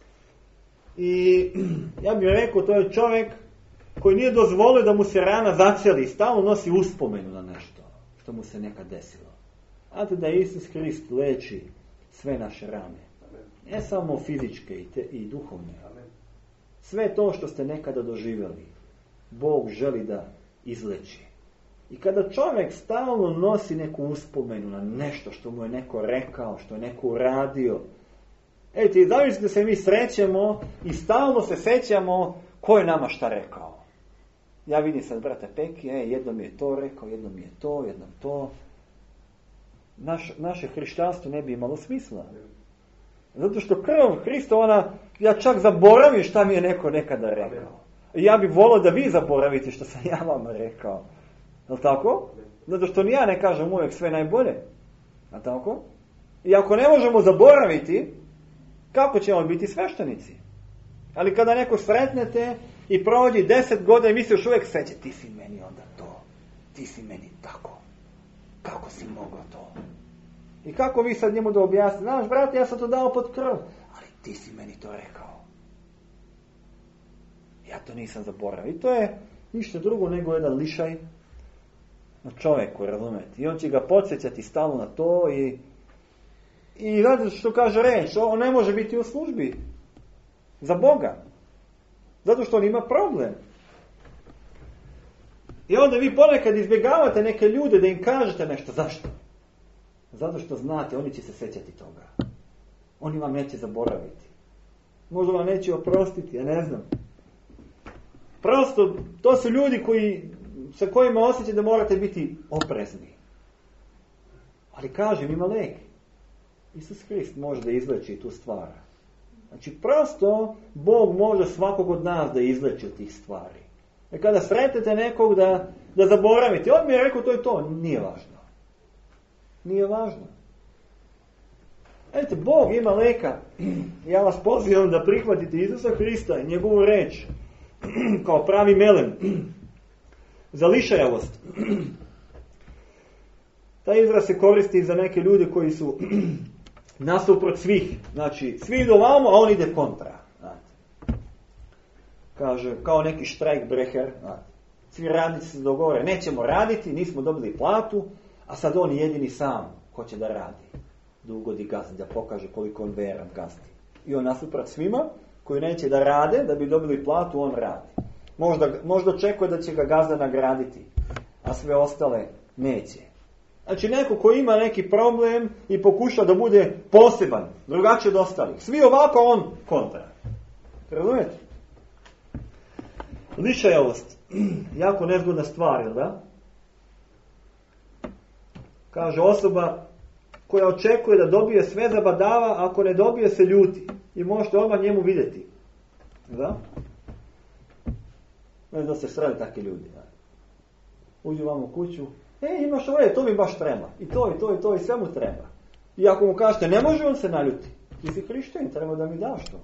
I ja bih rekao, to je čovjek koji nije dozvolio da mu se rana zaceli, stalno nosi uspomenu na nešto što mu se nekad desilo. Znate da Isus Krist leči sve naše rane. Ne samo fizičke i, te, i duhovne. Sve to što ste nekada doživjeli, Bog želi da izleči. I kada čovjek stalno nosi neku uspomenu na nešto što mu je neko rekao, što je neko uradio, ej ti zamislite se mi srećemo i stalno se sećamo ko je nama šta rekao. Ja vidim sad brata Peki, e, jednom je to rekao, jednom je to, jednom to. Naš, naše hrišćanstvo ne bi imalo smisla. Zato što krv Hrista, ona, ja čak zaboravim šta mi je neko nekada rekao. I ja bih volio da vi zaboravite što sam ja vama rekao. Je li tako? Zato što ni ja ne kažem uvijek sve najbolje. Je li tako? I ako ne možemo zaboraviti, kako ćemo biti sveštenici? Ali kada neko sretnete i prođi deset godina i mi se još uvijek seća, ti si meni onda to, ti si meni tako. Kako si mogao to? I kako vi sad njemu da objasnite? Znaš, brate, ja sam to dao pod krv, ali ti si meni to rekao. Ja to nisam zaboravio. I to je ništa drugo nego jedan lišaj na čovjeku, razumijete? I on će ga podsjećati stalno na to i i znate što kaže reč, on ne može biti u službi za Boga. Zato što on ima problem. I onda vi ponekad izbjegavate neke ljude da im kažete nešto. Zašto? Zato što znate, oni će se sećati toga. Oni vam neće zaboraviti. Možda vam neće oprostiti, ja ne znam. Prosto, to su ljudi koji, sa kojima osjećate da morate biti oprezni. Ali kažem, ima lijek. Isus Hrist može da izleči tu stvar. Znači, prosto, Bog može svakog od nas da izleči od tih stvari. I kada sretnete nekog da, da zaboravite, on mi je rekao to je to, nije važno. Nije važno. Vidite, Bog ima lijeka. Ja vas pozivam da prihvatite Isusa Hrista i njegovu reč kao pravi melem za lišajavost. Taj izraz se koristi za neke ljude koji su nasuprot svih. Znači, svi idu ovamo, a on ide kontra. Znate. Kaže, kao neki štrajkbreher. Znate. Svi radnici se dogovore, nećemo raditi, nismo dobili platu, a sad on jedini sam hoće da radi. Da ugodi gazdi, da pokaže koliko on veran gazdi. I on nasuprot svima koji neće da rade, da bi dobili platu, on radi. Možda, možda očekuje da će ga gazda nagraditi, a sve ostale neće. Znači neko koji ima neki problem i pokuša da bude poseban, drugačiji od ostalih. Svi ovako, on kontra. Razumijete? Lišajavost. Jako nezgodna stvar, jel da? Kaže osoba koja očekuje da dobije sve zabadava, ako ne dobije se ljuti. I možete odmah njemu vidjeti. Da? Ne znam da se sredi takvi ljudi. Da? Uđu vam u kuću. E, imaš ovo, to mi baš treba. I to, i to, i to, i sve mu treba. I ako mu kažete, ne može, on se naljuti. Ti si hrišćanin, treba da mi daš to.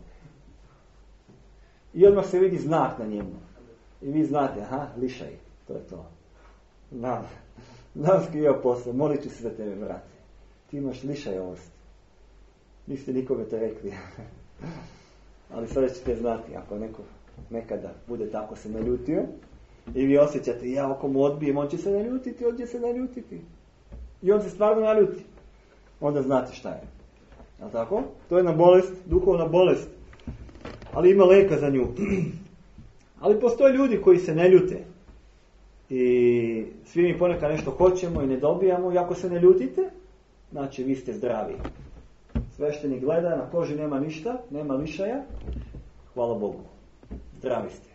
I odmah se vidi znak na njemu. I vi znate, aha, lišaj, to je to. Znam, znam skriva posao, molit ću se za tebe, brate. Ti imaš lišajavost. Niste nikome te rekli. Ali sada ćete znati, ako neko nekada bude tako se naljutio, i vi osjećate, ja ako mu odbijem, on će se naljutiti, on će se naljutiti. I on se stvarno naljuti. Onda znate šta je. Jel' tako? To je jedna bolest, duhovna bolest. Ali ima lijeka za nju. Ali postoje ljudi koji se ne ljute. I svi mi ponekad nešto hoćemo i ne dobijamo. I ako se ne ljutite, znači vi ste zdravi. Sveštenik gleda, na koži nema ništa, nema lišaja. Hvala Bogu. Zdravi ste.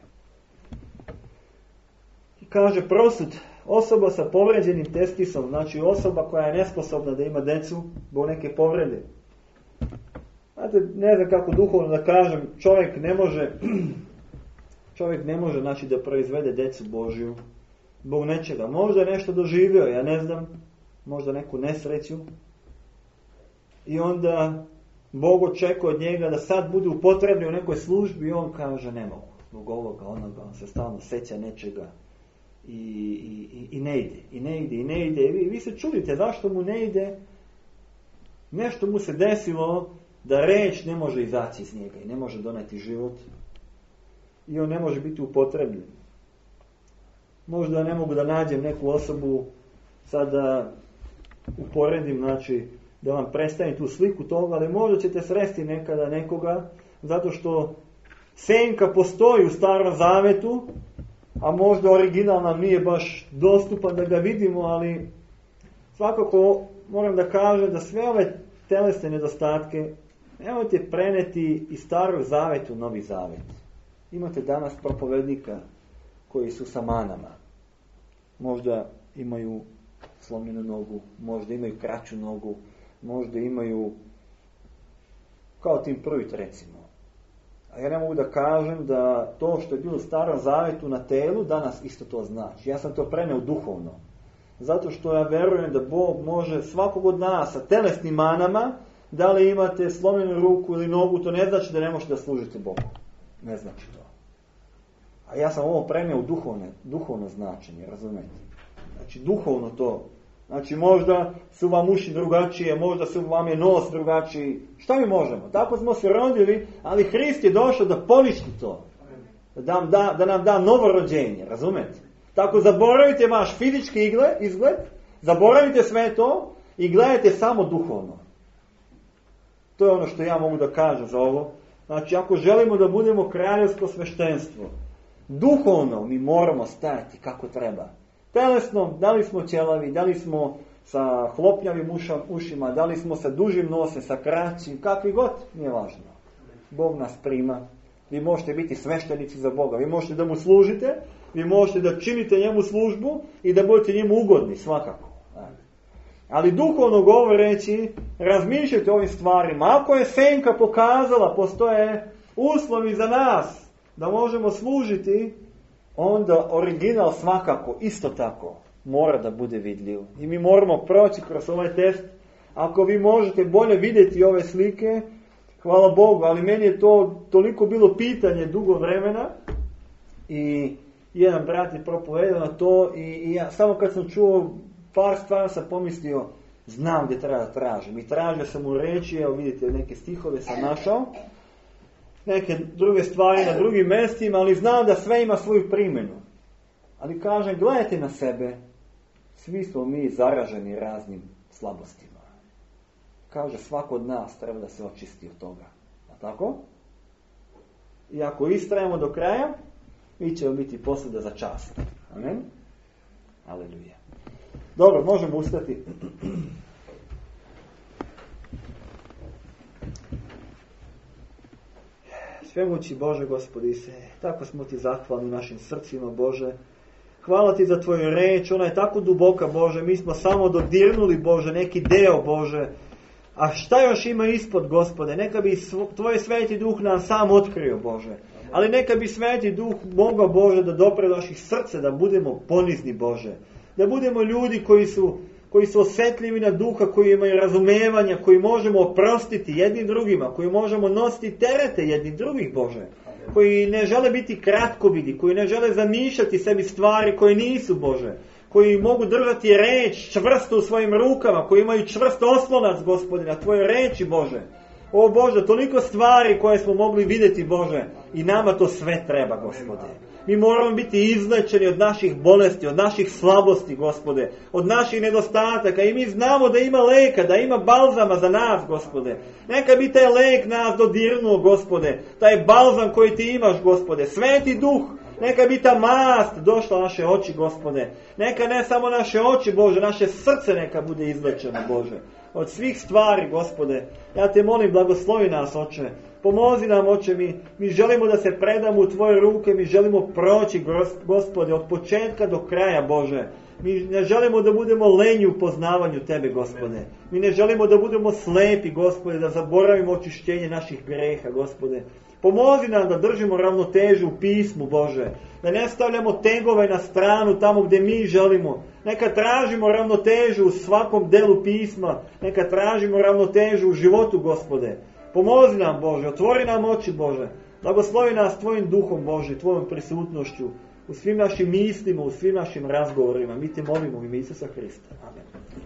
I kaže prosud, osoba sa povređenim testisom, znači osoba koja je nesposobna da ima decu, zbog neke povrede. Znate, ne znam kako duhovno da kažem, čovjek ne može, čovjek ne može znači da proizvede decu Božju zbog nečega. Možda je nešto doživio, ja ne znam, možda neku nesreću. I onda Bog očekuje od njega da sad bude upotrebni u nekoj službi i on kaže ne mogu. Zbog ovoga, onoga, on se stalno seća nečega. I, i, i ne ide, i ne ide, i ne ide. I vi, vi se čudite zašto mu ne ide. Nešto mu se desilo da reč ne može izaći iz njega i ne može doneti život. I on ne može biti upotrebljen. Možda ne mogu da nađem neku osobu, sad da uporedim, znači da vam predstavim tu sliku toga, ali možda ćete sresti nekada nekoga, zato što Senka postoji u Starom Zavetu, a možda original nam nije baš dostupan da ga vidimo, ali svakako moram da kažem da sve ove telesne nedostatke nemojte preneti iz Starog Zaveta u Novi Zavet. Imate danas propovednika koji su sa manama. Možda imaju slomljenu nogu, možda imaju kraću nogu, možda imaju kao Tim Pruitt recimo. A ja ne mogu da kažem da to što je bilo u Starom Zavetu na telu danas isto to znači. Ja sam to preneo duhovno. Zato što ja verujem da Bog može svakog od nas sa telesnim manama, da li imate slomljenu ruku ili nogu, to ne znači da ne možete da služite Bogu. Ne znači to. A ja sam ovo preneo u duhovne, duhovno značenje, razumijete? Znači duhovno to. Znači možda su vam uši drugačije, možda su vam je nos drugačiji. Šta mi možemo? Tako smo se rodili, ali Hrist je došao da poništi to. Da nam da, da nam da novo rođenje, razumijete? Tako zaboravite vaš fizički izgled, zaboravite sve to i gledajte samo duhovno. To je ono što ja mogu da kažem za ovo. Znači ako želimo da budemo kraljevsko sveštenstvo, duhovno mi moramo stajati kako treba. Telesno, da li smo ćelavi, da li smo sa hlopnjavim ušima, da li smo sa dužim nosem, sa kraćim, kakvi god, nije važno. Bog nas prima. Vi možete biti sveštenici za Boga, vi možete da mu služite, vi možete da činite njemu službu i da budete njemu ugodni, svakako. Ali duhovno govoreći, razmišljajte o ovim stvarima. Ako je senka pokazala, postoje uslovi za nas da možemo služiti, onda original svakako, isto tako, mora da bude vidljiv. I mi moramo proći kroz ovaj test. Ako vi možete bolje vidjeti ove slike, hvala Bogu, ali meni je to toliko bilo pitanje dugo vremena i jedan brat je propovedao na to i, i ja samo kad sam čuo par stvari sam pomislio, znam gdje treba da tražim. I tražio sam u reči, evo vidite neke stihove sam našao, neke druge stvari na drugim mjestima, ali znam da sve ima svoju primjenu. Ali kažem, gledajte na sebe, svi smo mi zaraženi raznim slabostima. Kaže, svako od nas treba da se očisti od toga. A tako? I ako istrajemo do kraja, mi ćemo biti posuda za čast. Amen? Aleluja. Dobro, možemo ustati. Svemoći Bože, Gospodi se, tako smo ti zahvalni našim srcima, Bože. Hvala ti za tvoju reč, ona je tako duboka, Bože, mi smo samo dodirnuli, Bože, neki deo, Bože. A šta još ima ispod, Gospode? Neka bi tvoj sveti duh nam sam otkrio, Bože. Ali neka bi sveti duh mogao, Bože, da dopre do naših srca, da budemo ponizni, Bože. Da budemo ljudi koji su, koji su osjetljivi na duha, koji imaju razumevanja, koji možemo oprostiti jednim drugima, koji možemo nositi terete jednim drugih, Bože. Koji ne žele biti kratkovidi, koji ne žele zamišljati sebi stvari koje nisu, Bože. Koji mogu držati reč čvrsto u svojim rukama, koji imaju čvrst oslonac, Gospodine, na tvojoj reči, Bože. O Bože, toliko stvari koje smo mogli vidjeti, Bože, i nama to sve treba, Gospode. Mi moramo biti izlečeni od naših bolesti, od naših slabosti, Gospode, od naših nedostataka i mi znamo da ima leka, da ima balzama za nas, Gospode. Neka bi taj lek nas dodirnuo, Gospode, taj balzam koji ti imaš, Gospode, Sveti Duh. Neka bi ta mast došla u naše oči, Gospode. Neka ne samo naše oči, Bože, naše srce neka bude izlečeno, Bože. Od svih stvari, Gospode. Ja te molim, blagoslovi nas, Oče. Pomozi nam, Oče, mi, mi želimo da se predamo u tvoje ruke, mi želimo proći, Gospode, od početka do kraja, Bože. Mi ne želimo da budemo lenji u poznavanju tebe, Gospode. Mi ne želimo da budemo slepi, Gospode, da zaboravimo očišćenje naših greha, Gospode. Pomozi nam da držimo ravnotežu u pismu, Bože. Da ne stavljamo tegove na stranu tamo gdje mi želimo. Neka tražimo ravnotežu u svakom delu pisma. Neka tražimo ravnotežu u životu, Gospode. Pomozi nam, Bože. Otvori nam oči, Bože. Blagoslovi nas tvojim duhom, Bože, tvojom prisutnošću. U svim našim mislima, u svim našim razgovorima. Mi te molimo u ime Isusa Hrista. Amen.